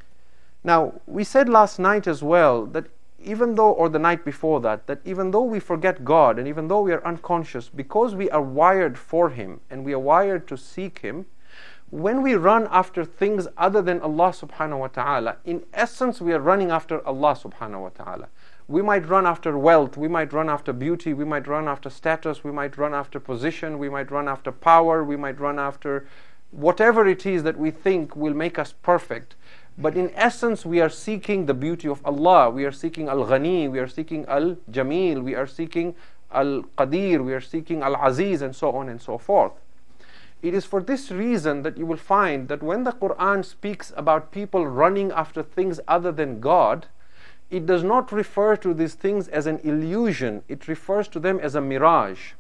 Now, we said last night as well that even though, or the night before that, that even though we forget God and even though we are unconscious, because we are wired for Him and we are wired to seek Him, when we run after things other than Allah subhanahu wa ta'ala, in essence we are running after Allah subhanahu wa ta'ala. We might run after wealth, we might run after beauty, we might run after status, we might run after position, we might run after power, we might run after whatever it is that we think will make us perfect. But in essence, we are seeking the beauty of Allah. We are seeking Al-Ghani, we are seeking Al-Jamil, we are seeking Al-Qadir, we are seeking Al-Aziz, and so on and so forth. It is for this reason that you will find that when the Quran speaks about people running after things other than God, it does not refer to these things as an illusion. It refers to them as a mirage.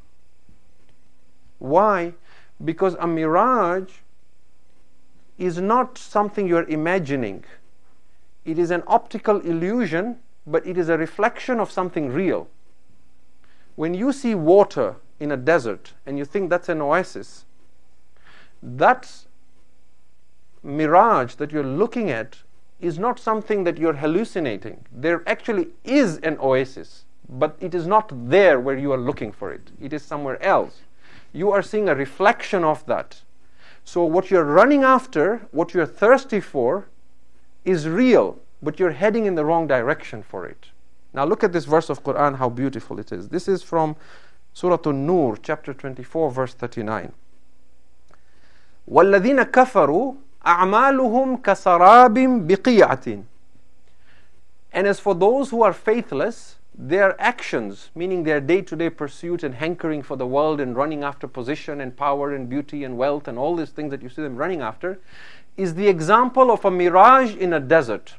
Why? Because a mirage is not something you are imagining. It is an optical illusion, but it is a reflection of something real. When you see water in a desert and you think that's an oasis, that mirage that you're looking at is not something that you're hallucinating. There actually is an oasis, but it is not there where you are looking for it. It is somewhere else. you are seeing a reflection of that. So what you're running after, what you're thirsty for, is real, but you're heading in the wrong direction for it. Now look at this verse of Quran, how beautiful it is. This is from Surah An-Nur, chapter twenty-four, verse thirty-nine. وَالَّذِينَ كَفَرُوا أَعْمَالُهُمْ كَسَرَابٍ بِقِيعَةٍ. And as for those who are faithless, their actions, meaning their day-to-day pursuit and hankering for the world and running after position and power and beauty and wealth and all these things that you see them running after, is the example of a mirage in a desert.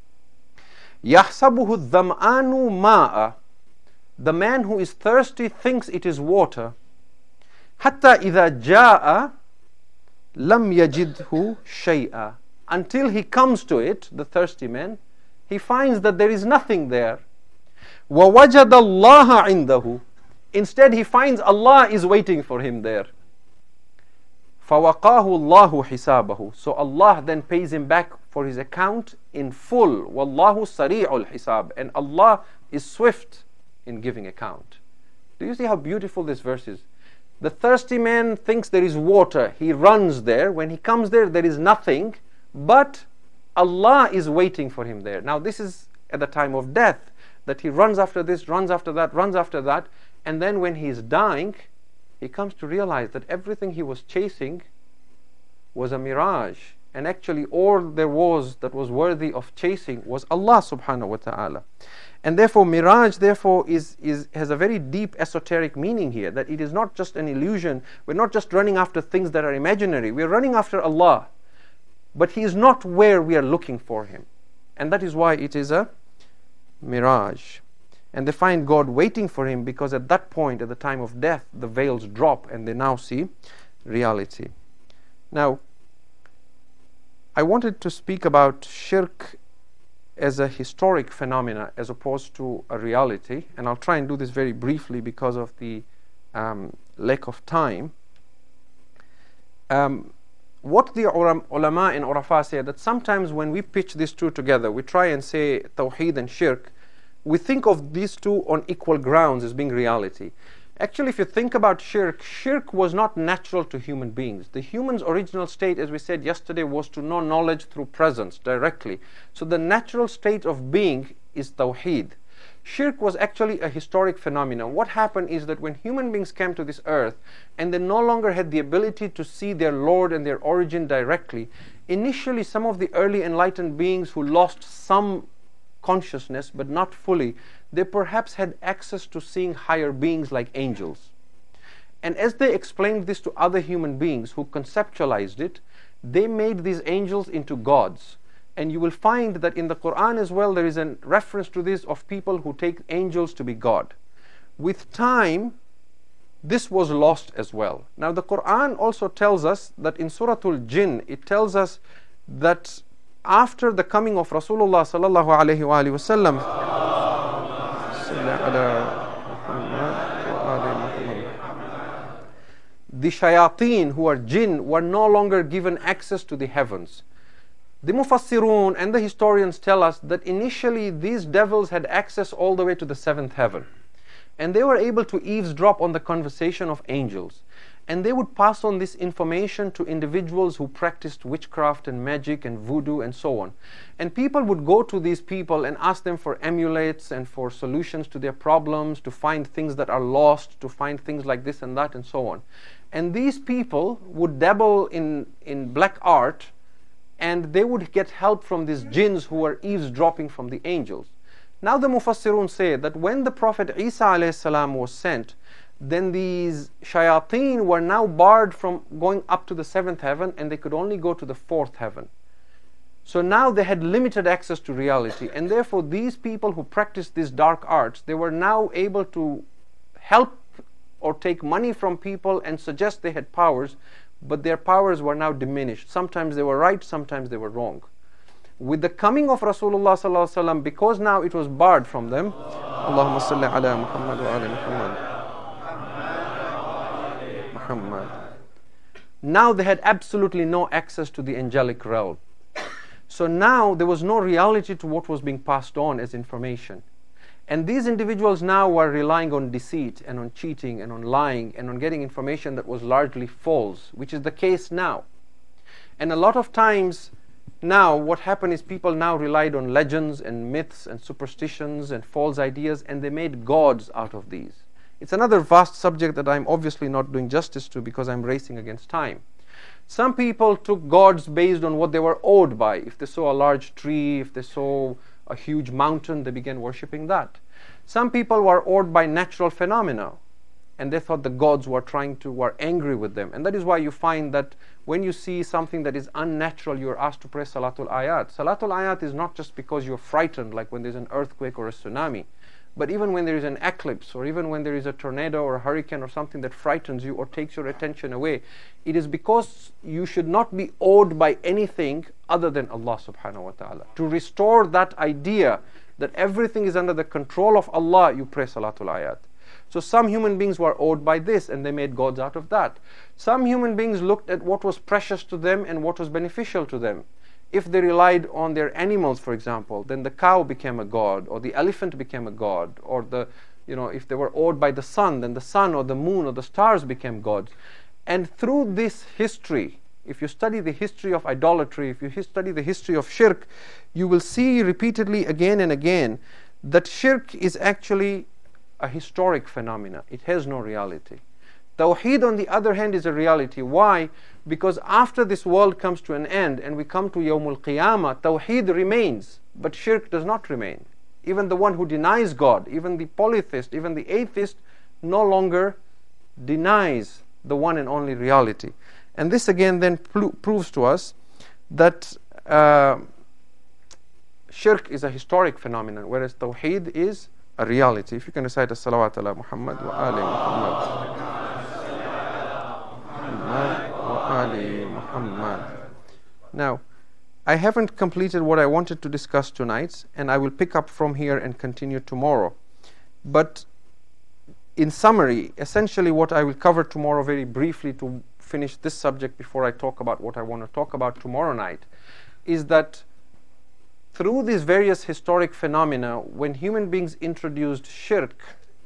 يَحْسَبُهُ الظَّمْآنُ مَاءً. The man who is thirsty thinks it is water. حَتَّى إِذَا جَاءَ لَمْ يَجِدْهُ شَيْئًا. Until he comes to it, the thirsty man, he finds that there is nothing there. وَوَجَدَ اللَّهَ عِنْدَهُ. Instead, he finds Allah is waiting for him there. فَوَقَاهُ اللَّهُ حِسَابَهُ. So Allah then pays him back for his account in full. وَاللَّهُ سَرِيعُ الْحِسَابِ. And Allah is swift in giving account. Do you see how beautiful this verse is? The thirsty man thinks there is water. He runs there. When he comes there, there is nothing. But Allah is waiting for him there. Now this is at the time of death, that he runs after this, runs after that, runs after that. And then when he is dying, he comes to realize that everything he was chasing was a mirage. And actually all there was that was worthy of chasing was Allah subhanahu wa ta'ala. And therefore mirage therefore is, is has a very deep esoteric meaning here, that it is not just an illusion. We're not just running after things that are imaginary. We're running after Allah. But He is not where we are looking for Him. And that is why it is a mirage. And they find God waiting for him, because at that point, at the time of death, the veils drop and they now see reality. Now, I wanted to speak about shirk as a historic phenomena as opposed to a reality, and I'll try and do this very briefly because of the um, lack of time. Um, what the ulama and urafa say, that sometimes when we pitch these two together, we try and say tawheed and shirk, we think of these two on equal grounds as being reality. Actually, if you think about shirk, shirk was not natural to human beings. The human's original state, as we said yesterday, was to know knowledge through presence, directly. So the natural state of being is tawheed. Shirk was actually a historic phenomenon. What happened is that when human beings came to this earth and they no longer had the ability to see their Lord and their origin directly, initially some of the early enlightened beings who lost some consciousness but not fully, they perhaps had access to seeing higher beings like angels. And as they explained this to other human beings who conceptualized it, they made these angels into gods. And you will find that in the Quran as well, there is a reference to this of people who take angels to be God. With time, this was lost as well. Now the Quran also tells us that in Surah Al-Jinn, it tells us that after the coming of Rasulullah sallallahu alayhi wa sallam, the shayateen, who are jinn, were no longer given access to the heavens. The Mufassirun and the historians tell us that initially these devils had access all the way to the seventh heaven. And they were able to eavesdrop on the conversation of angels. And they would pass on this information to individuals who practiced witchcraft and magic and voodoo and so on. And people would go to these people and ask them for amulets and for solutions to their problems, to find things that are lost, to find things like this and that and so on. And these people would dabble in, in black art, and they would get help from these jinns who were eavesdropping from the angels. Now the Mufassirun say that when the Prophet Isa alayhi salam was sent, then these shayateen were now barred from going up to the seventh heaven, and they could only go to the fourth heaven. So now they had limited access to reality, and therefore these people who practiced these dark arts, they were now able to help or take money from people and suggest they had powers, but their powers were now diminished. Sometimes they were right, sometimes they were wrong. With the coming of Rasulullah sallallahu alaihi wasallam, because now it was barred from them, Allahumma salli ala Muhammad wa ala Muhammad. Muhammad. Now they had absolutely no access to the angelic realm. So now there was no reality to what was being passed on as information. And these individuals now were relying on deceit and on cheating and on lying and on getting information that was largely false, which is the case now. And a lot of times now what happened is people now relied on legends and myths and superstitions and false ideas, and they made gods out of these. It's another vast subject that I'm obviously not doing justice to because I'm racing against time. Some people took gods based on what they were awed by. If they saw a large tree, if they saw a huge mountain, they began worshipping that. Some people were awed by natural phenomena, and they thought the gods were trying to, were angry with them. And that is why you find that when you see something that is unnatural, you are asked to pray Salatul Ayat. Salatul Ayat is not just because you're frightened, like when there's an earthquake or a tsunami, but even when there is an eclipse, or even when there is a tornado or a hurricane or something that frightens you or takes your attention away, it is because you should not be awed by anything other than Allah subhanahu wa ta'ala. To restore that idea that everything is under the control of Allah, you pray Salatul Ayat. So some human beings were awed by this and they made gods out of that. Some human beings looked at what was precious to them and what was beneficial to them. If they relied on their animals, for example, then the cow became a god, or the elephant became a god, or the, you know, if they were awed by the sun, then the sun or the moon or the stars became gods. And through this history, if you study the history of idolatry, if you study the history of shirk, you will see repeatedly again and again that shirk is actually a historic phenomena. It has no reality. Tawheed, on the other hand, is a reality. Why? Because after this world comes to an end and we come to Yawmul Qiyamah, Tawheed remains, but shirk does not remain. Even the one who denies God, even the polytheist, even the atheist, no longer denies the one and only reality. And this again then pl- proves to us that uh, shirk is a historic phenomenon, whereas Tawheed is a reality. If you can recite as-salawat ala Muhammad wa ali Muhammad. Wa ali Muhammad. Now, I haven't completed what I wanted to discuss tonight, and I will pick up from here and continue tomorrow. But in summary, essentially what I will cover tomorrow very briefly to finish this subject before I talk about what I want to talk about tomorrow night, is that through these various historic phenomena, when human beings introduced shirk,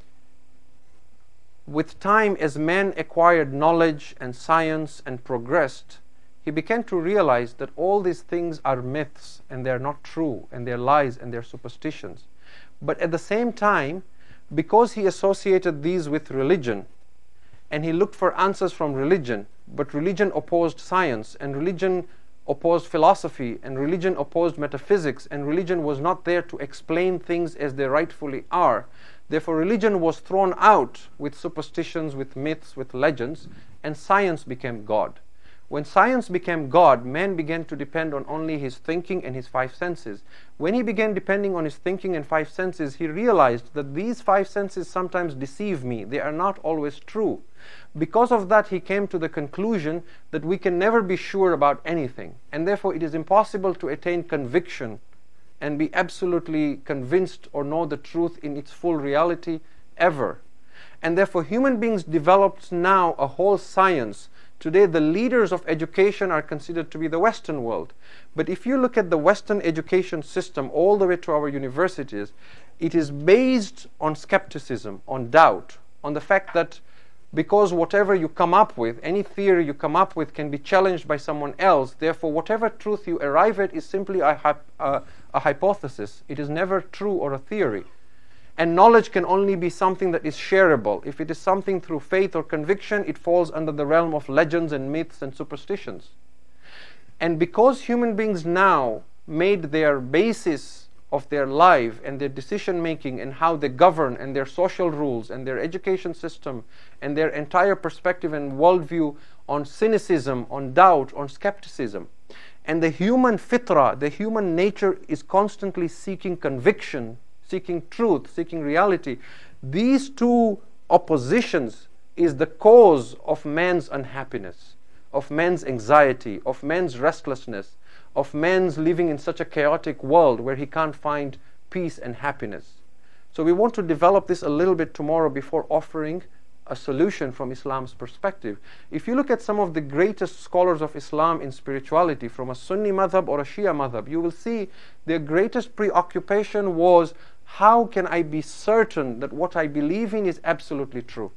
with time as man acquired knowledge and science and progressed, he began to realize that all these things are myths and they are not true and they are lies and they are superstitions. But at the same time, because he associated these with religion and he looked for answers from religion, but religion opposed science and religion opposed philosophy and religion opposed metaphysics, and religion was not there to explain things as they rightfully are. Therefore, religion was thrown out with superstitions, with myths, with legends, and science became God. When science became God, man began to depend on only his thinking and his five senses. When he began depending on his thinking and five senses, he realized that these five senses sometimes deceive me. They are not always true. Because of that, he came to the conclusion that we can never be sure about anything, and therefore it is impossible to attain conviction and be absolutely convinced or know the truth in its full reality ever. And therefore human beings developed now a whole science. Today the leaders of education are considered to be the Western world. But if you look at the Western education system all the way to our universities, it is based on skepticism, on doubt, on the fact that because whatever you come up with, any theory you come up with can be challenged by someone else, therefore whatever truth you arrive at is simply a, hyp- uh, a hypothesis. It is never true or a theory. And knowledge can only be something that is shareable. If it is something through faith or conviction, it falls under the realm of legends and myths and superstitions. And because human beings now made their basis of their life and their decision making and how they govern and their social rules and their education system and their entire perspective and worldview on cynicism, on doubt, on skepticism. And the human fitra, the human nature is constantly seeking conviction, seeking truth, seeking reality. These two oppositions is the cause of man's unhappiness, of man's anxiety, of man's restlessness, of man's living in such a chaotic world where he can't find peace and happiness. So we want to develop this a little bit tomorrow before offering a solution from Islam's perspective. If you look at some of the greatest scholars of Islam in spirituality from a Sunni madhab or a Shia madhab, you will see their greatest preoccupation was How can I be certain that what I believe in is absolutely true?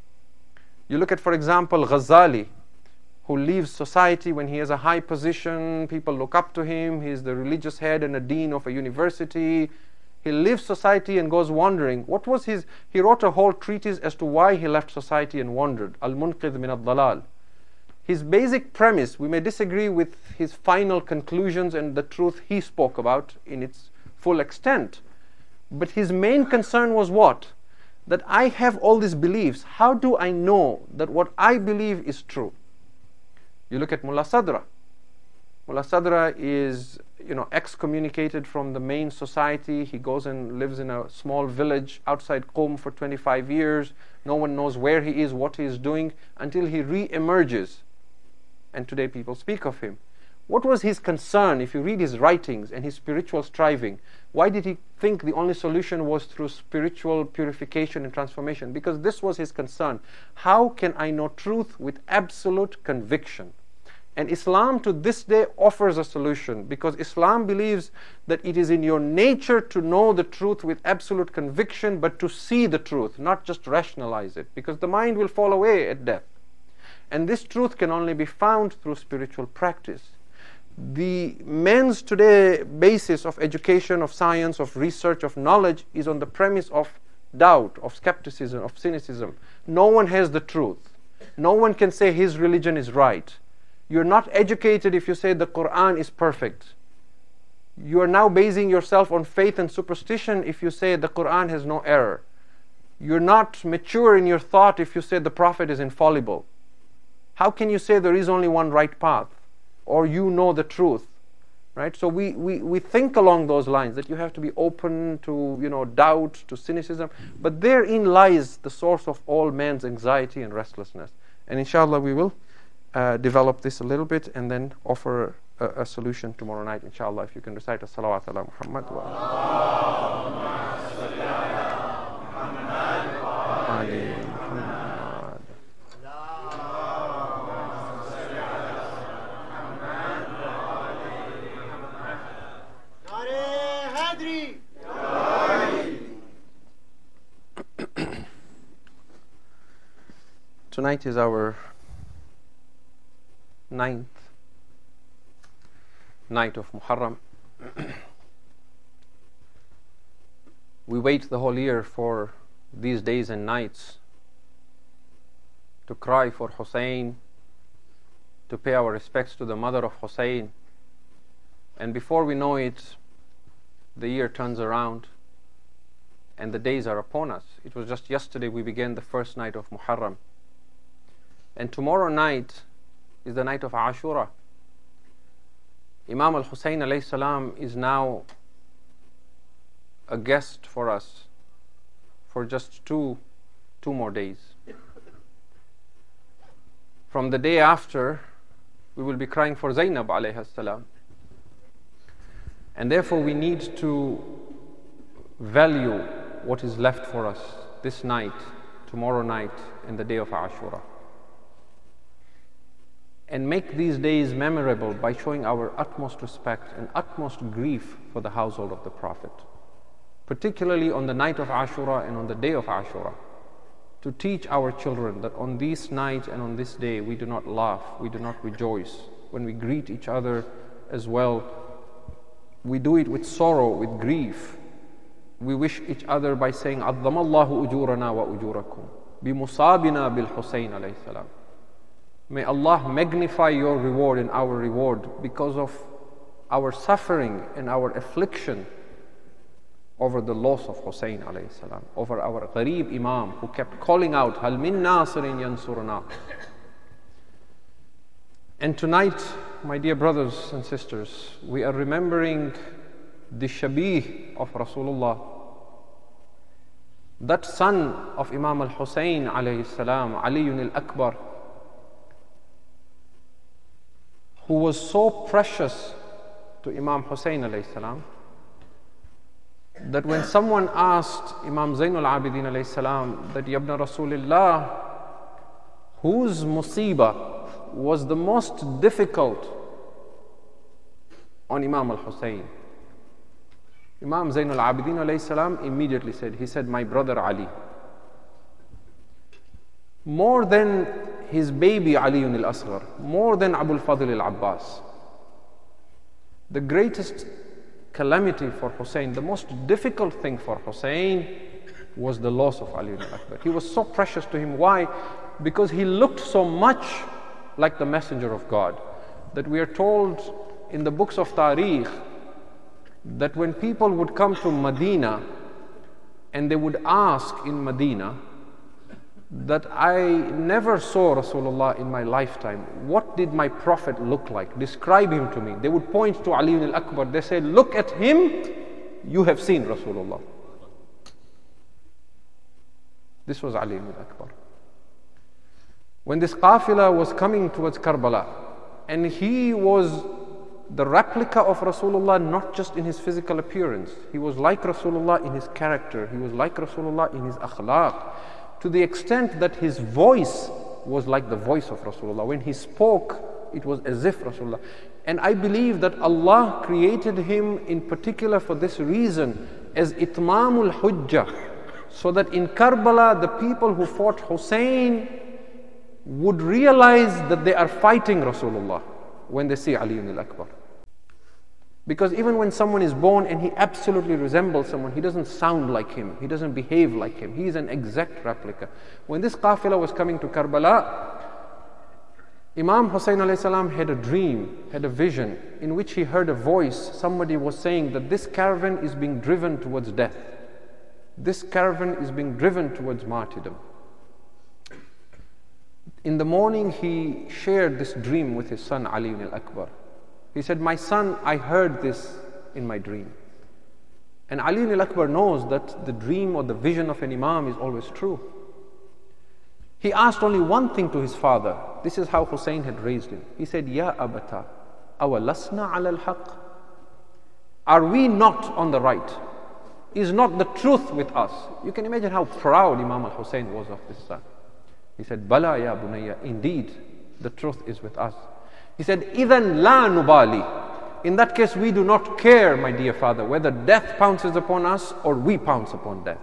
You look at, for example, Ghazali, who leaves society when he has a high position, people look up to him, he's the religious head and a dean of a university. He leaves society and goes wandering. What was his, he wrote a whole treatise as to why he left society and wandered. Al-Munqidh min al-Dalal. His basic premise, we may disagree with his final conclusions and the truth he spoke about in its full extent. But his main concern was what? That I have all these beliefs. How do I know that what I believe is true? You look at Mullah Sadra. Mullah Sadra is, you know, excommunicated from the main society. He goes and lives in a small village outside Qom for twenty-five years. No one knows where he is, what he is doing, until he re-emerges. And today people speak of him. What was his concern? If you read his writings and his spiritual striving, why did he think the only solution was through spiritual purification and transformation? Because this was his concern. How can I know truth with absolute conviction? And Islam to this day offers a solution, because Islam believes that it is in your nature to know the truth with absolute conviction, but to see the truth, not just rationalize it, because the mind will fall away at death. And this truth can only be found through spiritual practice. The men's today basis of education, of science, of research, of knowledge is on the premise of doubt, of skepticism, of cynicism. No one has the truth. No one can say his religion is right. You're not educated if you say the Quran is perfect. You are now basing yourself on faith and superstition if you say the Quran has no error. You're not mature in your thought if you say the Prophet is infallible. How can you say there is only one right path? Or you know the truth, right? So we, we, we think along those lines, that you have to be open to, you know, doubt, to cynicism. But therein lies the source of all man's anxiety and restlessness. And inshallah we will uh, develop this a little bit and then offer a, a solution tomorrow night, inshallah, if you can recite as-salawat ala Muhammad wa ali. Tonight is our ninth night of Muharram. We wait the whole year for these days and nights to cry for Hussein, to pay our respects to the mother of Hussein. And before we know it, the year turns around and the days are upon us. It was just yesterday we began the first night of Muharram. And tomorrow night is the night of Ashura. Imam al-Hussein alayhi salam is now a guest for us for just two, two more days. From the day after, we will be crying for Zainab alayhi salam. And therefore we need to value what is left for us this night, tomorrow night, and the day of Ashura. And make these days memorable by showing our utmost respect and utmost grief for the household of the Prophet, particularly on the night of Ashura and on the day of Ashura, to teach our children that on this night and on this day we do not laugh, we do not rejoice. When we greet each other as well, we do it with sorrow, with grief. We wish each other by saying, عَظَّمَ اللَّهُ أُجُورَنَا وَأُجُورَكُمْ بِمُصَابِنَا بِالْحُسَيْنِ عَلَيْهِ السَّلَامِ. May Allah magnify your reward and our reward because of our suffering and our affliction over the loss of Hussein alayhi salam, over our Gharib Imam who kept calling out, Hal min nasirin yansuruna. And tonight, my dear brothers and sisters, we are remembering the Shabih of Rasulullah, that son of Imam al-Hussein alayhi salam, Aliyun al-Akbar, who was so precious to Imam Hussein alayhi salam, that when someone asked Imam Zainul Abidin alayhi salam that, Ya ibn Rasulullah, whose musibah was the most difficult on Imam al-Hussein? Imam Zainul Abidin alayhi salam immediately said, he said, my brother Ali. More than his baby Aliun al-Asghar, more than Abul Fadl al-Abbas. The greatest calamity for Hussein, the most difficult thing for Hussein was the loss of Ali al-Akbar. He was so precious to him. Why? Because he looked so much like the messenger of God that we are told in the books of Tariq that when people would come to Medina and they would ask in Medina that I never saw Rasulullah in my lifetime, what did my Prophet look like? Describe him to me. They would point to Ali al-Akbar. They said, look at him, you have seen Rasulullah. This was Ali al-Akbar. When this qafila was coming towards Karbala, and he was the replica of Rasulullah, not just in his physical appearance. He was like Rasulullah in his character. He was like Rasulullah in his akhlaq, to the extent that his voice was like the voice of Rasulullah. When he spoke, it was as if Rasulullah. And I believe that Allah created him in particular for this reason, as itmamul hujjah, so that in Karbala, the people who fought Hussein would realize that they are fighting Rasulullah when they see Ali al-Akbar. Because even when someone is born and he absolutely resembles someone, he doesn't sound like him, he doesn't behave like him, he is an exact replica. When this qafila was coming to Karbala, Imam Hussein alayhi salam had a dream, had a vision, in which he heard a voice. Somebody was saying that this caravan is being driven towards death. This caravan is being driven towards martyrdom. In the morning, he shared this dream with his son Ali al-Akbar. He said, my son, I heard this in my dream. And Ali al-Akbar knows that the dream or the vision of an imam is always true. He asked only one thing to his father. This is how Hussein had raised him. He said, Ya abata, awalasna ala al-haq? Are we not on the right? Is not the truth with us? You can imagine how proud Imam al-Hussein was of this son. He said, Bala ya bunayya, indeed, the truth is with us. He said, Idhan la nubali. In that case, we do not care, my dear father, whether death pounces upon us or we pounce upon death.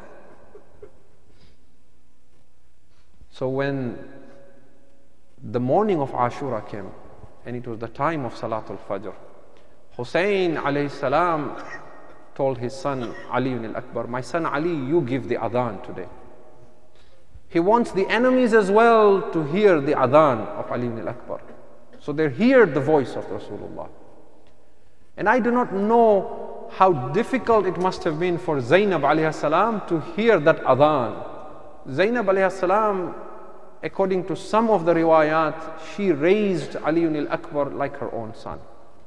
So when the morning of Ashura came, and it was the time of Salatul Fajr, Hussein alayhi salam told his son Ali al-Akbar, my son Ali, you give the adhan today. He wants the enemies as well to hear the adhan of Ali al-Akbar. So they hear the voice of Rasulullah. And I do not know how difficult it must have been for Zainab alayhi salam to hear that adhan. Zainab alayhi salam, according to some of the riwayat, she raised Ali al-Akbar like her own son.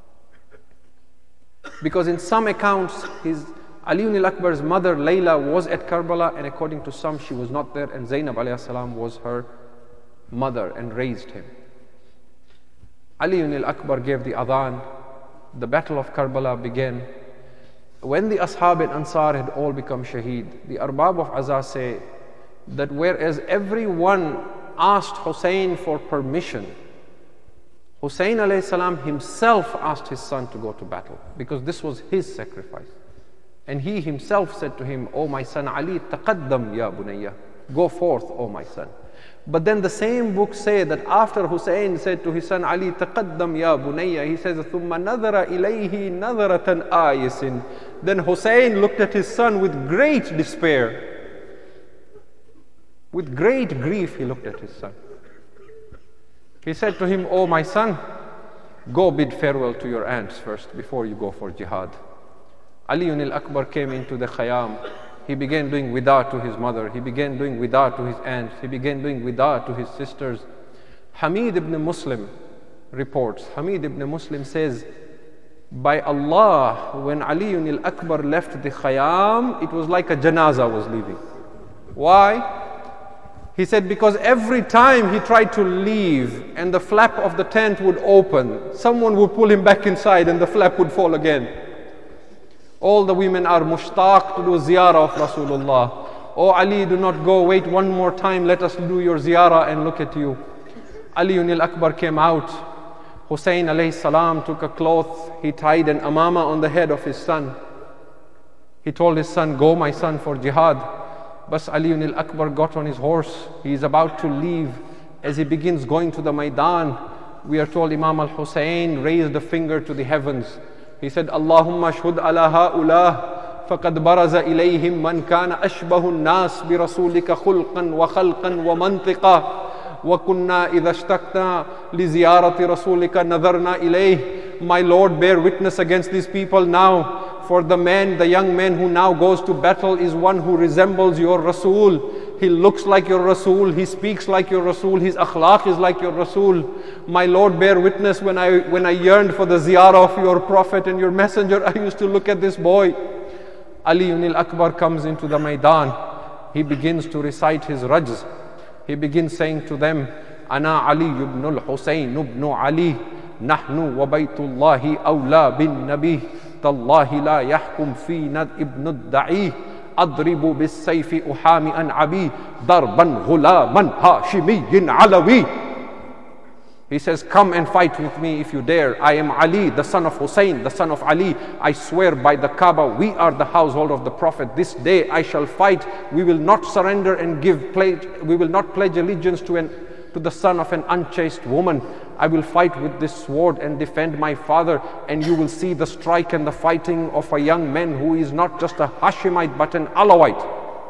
Because in some accounts, his Ali al-Akbar's mother Layla was at Karbala, and according to some she was not there, and Zainab alayhi salam was her mother and raised him. Ali al-Akbar gave the adhan. The battle of Karbala began. When the Ashab and Ansar had all become shaheed, the Arbab of Azza say that whereas everyone asked Hussein for permission, Hussein alayhi salam himself asked his son to go to battle, because this was his sacrifice. And he himself said to him, O my son Ali, taqaddam ya bunayya, go forth, O my son. But then the same books say that after Hussein said to his son Ali, taqaddam ya bunayya, he says, thumma nadhara ilayhi nadharatan ayisin. Then Hussein looked at his son with great despair. With great grief he looked at his son. He said to him, O my son, go bid farewell to your aunts first before you go for jihad. Ali al-Akbar came into the Khayyam. He began doing wida to his mother. He began doing wida to his aunts. He began doing wida to his sisters. Hamid ibn Muslim reports, Hamid ibn Muslim says, by Allah, when Ali al-Akbar left the Khayyam, it was like a janazah was leaving. Why? He said, because every time he tried to leave and the flap of the tent would open, someone would pull him back inside and the flap would fall again. All the women are mushtaq to do ziyarah of Rasulullah. Oh Ali, do not go, wait one more time, let us do your ziyarah and look at you. Ali al-Akbar came out. Hussein alayhi salam took a cloth, he tied an amama on the head of his son. He told his son, go my son for jihad. Bas Ali ibn al-Akbar got on his horse. He is about to leave. As he begins going to the Maidan, we are told Imam al-Hussein raised a finger to the heavens. He said, Allahumma shhud ala ha'ulah faqad baraza ilayhim man kana ashbahu an-nas bi rasulika khulqan wa khalqan wa mantiqa wa kunna idha ishtaqna li ziyarati rasulika nadarna ilayh. My Lord, bear witness against these people now. For the man, the young man who now goes to battle is one who resembles your Rasul. He looks like your Rasul, he speaks like your Rasul, his akhlaq is like your Rasul. My Lord, bear witness, when I when I yearned for the ziyarah of your Prophet and your Messenger, I used to look at this boy. Ali ibn al-Akbar comes into the Maidan. He begins to recite his rajz. He begins saying to them, Ana Ali ibn al-Husayn ibn Ali, nahnu wa baytullahi awla bin nabi. تالله لا يحكم فينا ابن الدعي أضرب بالسيف أحامي أن عبي ضربا غلاما هاشمي علوي. He says, come and fight with me if you dare. I am Ali, the son of Hussein, the son of Ali. I swear by the Kaaba, we are the household of the Prophet. This day I shall fight. We will not surrender and give pledge. We will not pledge allegiance to an to the son of an unchaste woman. I will fight with this sword and defend my father, and you will see the strike and the fighting of a young man who is not just a Hashemite but an Alawite.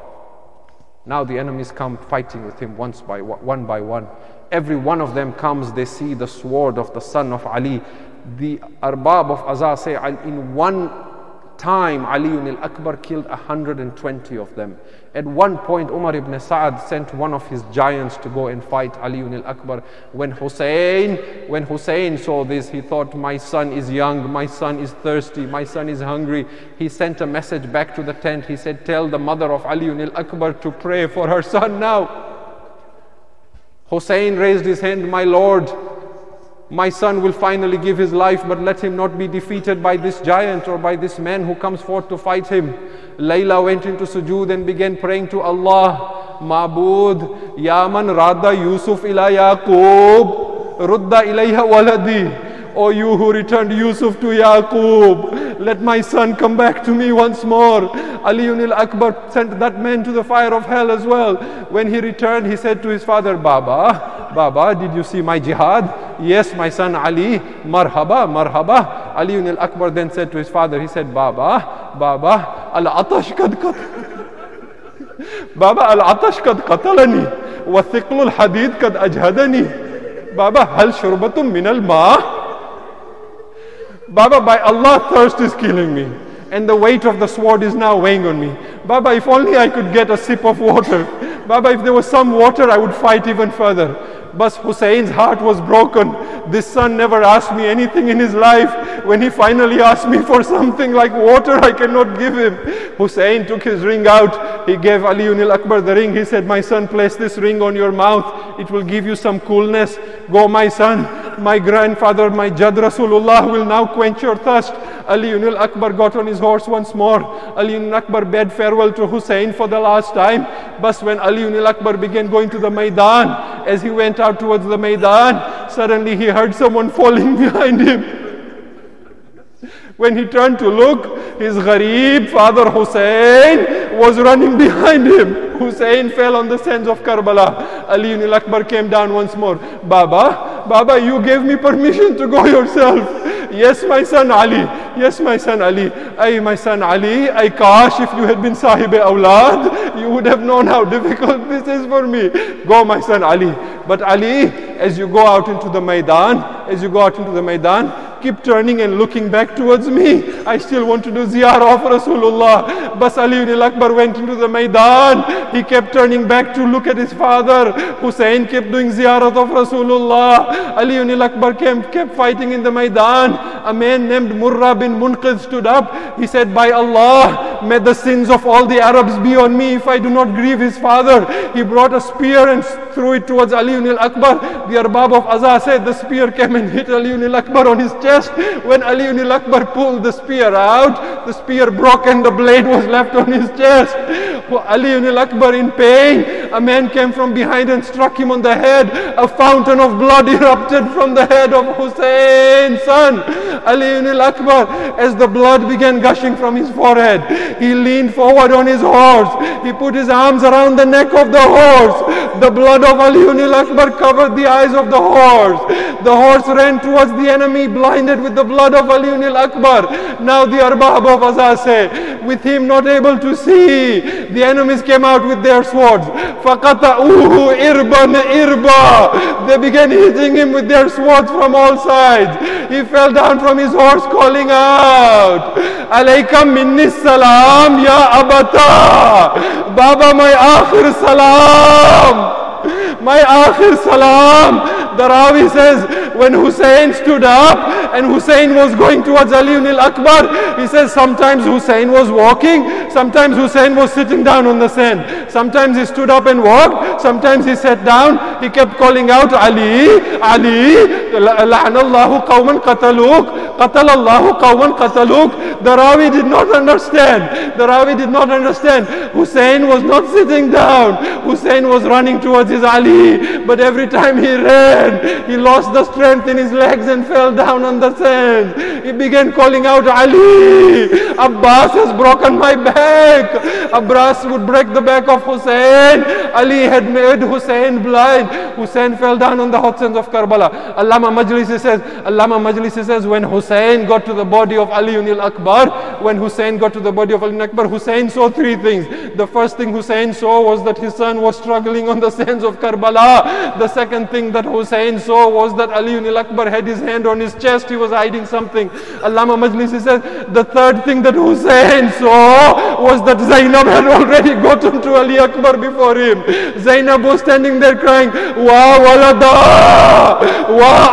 Now the enemies come fighting with him once by one by one. Every one of them comes, they see the sword of the son of Ali. The Arbab of Azza say, in one time Ali ibn al-Akbar killed one hundred twenty of them. At one point Umar ibn Sa'ad sent one of his giants to go and fight Ali ibn al-Akbar. When Hussein, when Hussein saw this, he thought, my son is young, my son is thirsty, my son is hungry. He sent a message back to the tent. He said, tell the mother of Ali ibn al-Akbar to pray for her son now. Hussein raised his hand, my Lord, my son will finally give his life, but let him not be defeated by this giant or by this man who comes forth to fight him. Layla went into sujood and began praying to Allah. Ma'bud, Ya man radda Yusuf ila Yaqub, rudda ilayha waladi. O you who returned Yusuf to Yaqub, let my son come back to me once more. Ali ibn al-Akbar sent that man to the fire of hell as well. When he returned, he said to his father, Baba, Baba, did you see my jihad? Yes, my son Ali, marhaba, marhaba. Ali ibn al-Akbar then said to his father, he said, Baba, Baba, al-atash kad qat Baba, al-atash kad qatalani wa thiqlu al-hadid kad ajhadani. Baba, hal shurbatum min al-ma? Baba, by Allah, thirst is killing me, and the weight of the sword is now weighing on me. Baba, if only I could get a sip of water. Baba, if there was some water, I would fight even further. But Hussein's heart was broken. This son never asked me anything in his life. When he finally asked me for something like water, I cannot give him. Hussein took his ring out. He gave Ali ibn al-Akbar the ring. He said, my son, place this ring on your mouth. It will give you some coolness. Go, my son. My grandfather, my Jad Rasulullah will now quench your thirst. Ali ibn al-Akbar got on his horse once more. Ali ibn al-Akbar bade farewell to Hussein for the last time. But when Ali ibn al-Akbar began going to the Maidan, as he went out towards the Maidan, suddenly he heard someone falling behind him. When he turned to look, his Gharib father Hussein was running behind him. Hussein fell on the sands of Karbala. Ali ibn al-Akbar came down once more. Baba, Baba, you gave me permission to go yourself. Yes, my son Ali. Yes, my son Ali. Ay, my son Ali, I kash if you had been Sahib-e Awlad, you would have known how difficult this is for me. Go, my son Ali. But Ali, as you go out into the Maidan, as you go out into the Maidan, keep turning and looking back towards me. I still want to do ziyarah of Rasulullah. Bas Ali ibn al-Akbar went into the Maidan. He kept turning back to look at his father. Hussein kept doing ziyarah of Rasulullah. Ali ibn al-Akbar kept, kept fighting in the Maidan. A man named Murrah bin Munqidh stood up. He said, by Allah, may the sins of all the Arabs be on me if I do not grieve his father. He brought a spear and threw it towards Ali ibn al-Akbar. The Arbab of Azza said the spear came and hit Ali ibn al-Akbar on his chest. When Ali ibn al-Akbar pulled the spear out, the spear broke and the blade was left on his chest. Ali ibn al-Akbar in pain. A man came from behind and struck him on the head. A fountain of blood erupted from the head of Hussein's son, Ali ibn al-Akbar. As the blood began gushing from his forehead, he leaned forward on his horse. He put his arms around the neck of the horse. The blood of Ali ibn al-Akbar covered the eyes of the horse. The horse ran towards the enemy, blinded with the blood of Ali ibn al-Akbar. Now the Arbab of Azase, with him not able to see, the enemies came out with their swords. فَقَطَعُوهُ إِرْبًا إِرْبًا. They began hitting him with their swords from all sides. He fell down from his horse calling out, "Alayka minni salam ya abata." Baba, my akhir salam. My akhir salam. The Rawi says, when Hussein stood up and Hussein was going towards Ali ibn al-Akbar, he says sometimes Hussein was walking, sometimes Hussein was sitting down on the sand. Sometimes he stood up and walked, sometimes he sat down. He kept calling out, "Ali, Ali, la'anallahu qawman qataluk, qatalallahu qawman qataluk." The Rawi did not understand. The Rawi did not understand. Hussein was not sitting down. Hussein was running towards his Ali. But every time he ran, he lost the strength in his legs and fell down on the sand. He began calling out, "Ali, Abbas has broken my back." Abbas would break the back of Hussein. Ali had made Hussein blind. Hussein fell down on the hot sands of Karbala. Allama Majlisi says, Allama Majlisi says, when Hussein got to the body of Ali ibn al-Akbar, when Hussein got to the body of Ali ibn al-Akbar, Hussein saw three things. The first thing Hussein saw was that his son was struggling on the sands of Karbala. The second thing that Hussein saw was that Ali ibn al-Akbar had his hand on his chest. He was hiding something. Allama Majlisi says, the third thing that Hussein saw was that Zainab had already gotten to Ali Akbar before him. Zainab was standing there crying, "Wa walada, wa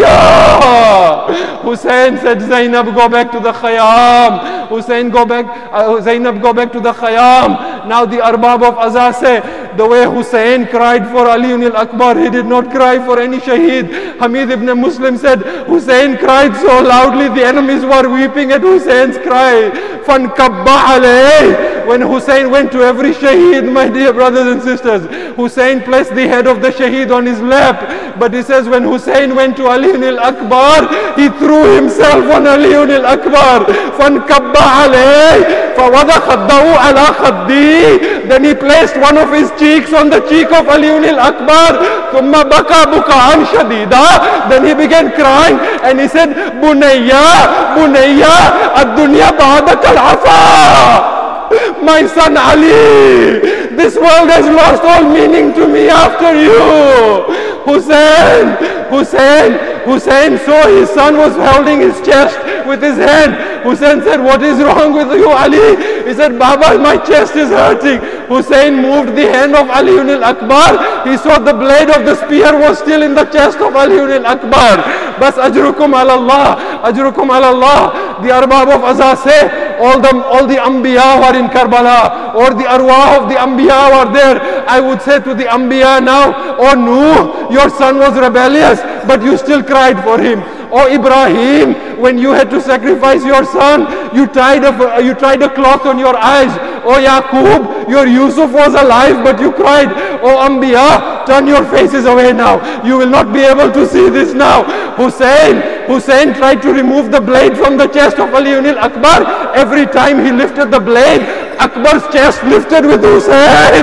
Aliyah." Hussein said, "Zainab, go back to the Khayyam." Hussein, go back, uh, Zainab, go back to the Khayyam. Now the Arbab of Azase, the way Hussein cried for Ali ibn al-Akbar, he did not cry for any Shaheed. Hamid ibn Muslim said, Hussein cried so loudly, the enemies were weeping at Hussein's cry. Fankabba alayh. When Hussein went to every Shaheed, my dear brothers and sisters, Hussein placed the head of the Shaheed on his lap. But he says when Hussein went to Ali ibn al-Akbar, he threw himself on Ali ibn al-Akbar. Fankabba alayh. Fawada khaddahu ala khaddi. Then he placed one of his cheeks on the cheek of Ali ibn al-Akbar. Thumma baka buka'an shadida. Then he began crying and he said, Bunayya, Bunayya, ad-dunya ba'daka al-afa. My son Ali, this world has lost all meaning to me after you. Hussein, Hussein, Hussein saw his son was holding his chest with his hand. Hussein said, "What is wrong with you, Ali?" He said, "Baba, my chest is hurting." Hussein moved the hand of Ali ibn al-Akbar. He saw the blade of the spear was still in the chest of Ali ibn al-Akbar. Bas ajrukum ala Allah, ajrukum ala Allah. The Arbab of Azase, all the all the Anbiya were in Karbala, or the arwah of the Anbiya were there. I would say to the Anbiya now, "Oh Nuh, your son was rebellious, but you still cried for him. Oh Ibrahim, when you had to sacrifice your son, you tied a, you tied a cloth on your eyes. Oh Yaqub, your Yusuf was alive, but you cried. Oh Anbiya, turn your faces away now. You will not be able to see this now." Hussein, Hussein tried to remove the blade from the chest of Ali ibn al-Akbar. Every time he lifted the blade, Akbar's chest lifted with Hussein.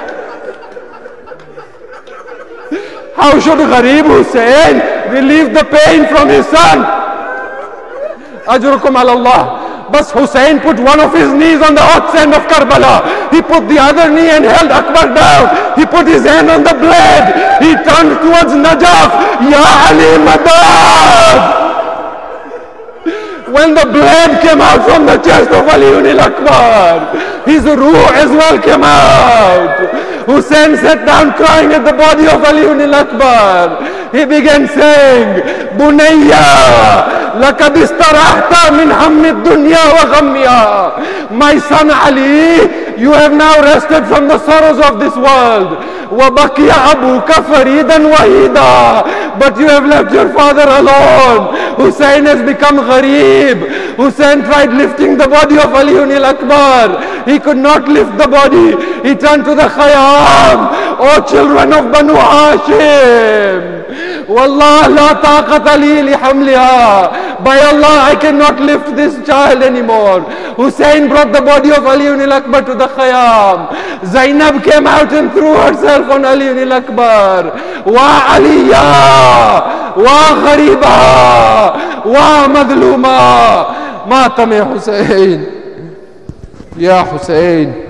How should Gharib Hussein relieve the pain from his son? Ajrukum ala Allah. But Hussein put one of his knees on the hot sand of Karbala. He put the other knee and held Akbar down. He put his hand on the blade. He turned towards Najaf. Ya Ali Madad. When the blade came out from the chest of Ali ibn al-Akbar, his ruh as well came out. Hussein sat down crying at the body of Ali ibn al-Akbar. He began saying, Bunayya, لَقَدْ اسْتَرَحْتَ مِنْ هَمِّ الدُّنْيَا وَغَمِّهَا. My son Ali, you have now rested from the sorrows of this world. وَبَقِيَ أَبُوكَ فَرِيدًا وَحِيدًا. But you have left your father alone. Hussein has become ghareeb. Hussein tried lifting the body of Ali ibn al-Akbar. He could not lift the body. He turned to the Khayyam. O children of Banu Hashim, Wallah la taqata li li hamliha. By Allah, I cannot lift this child anymore. Hussein brought the body of Ali ibn al-Akbar to the Khayyam. Zainab came out and threw herself on Ali ibn al-Akbar. Wa Aliya, wa Ghariba, wa Madluma. Mata mein Hussein. Ya Hussein.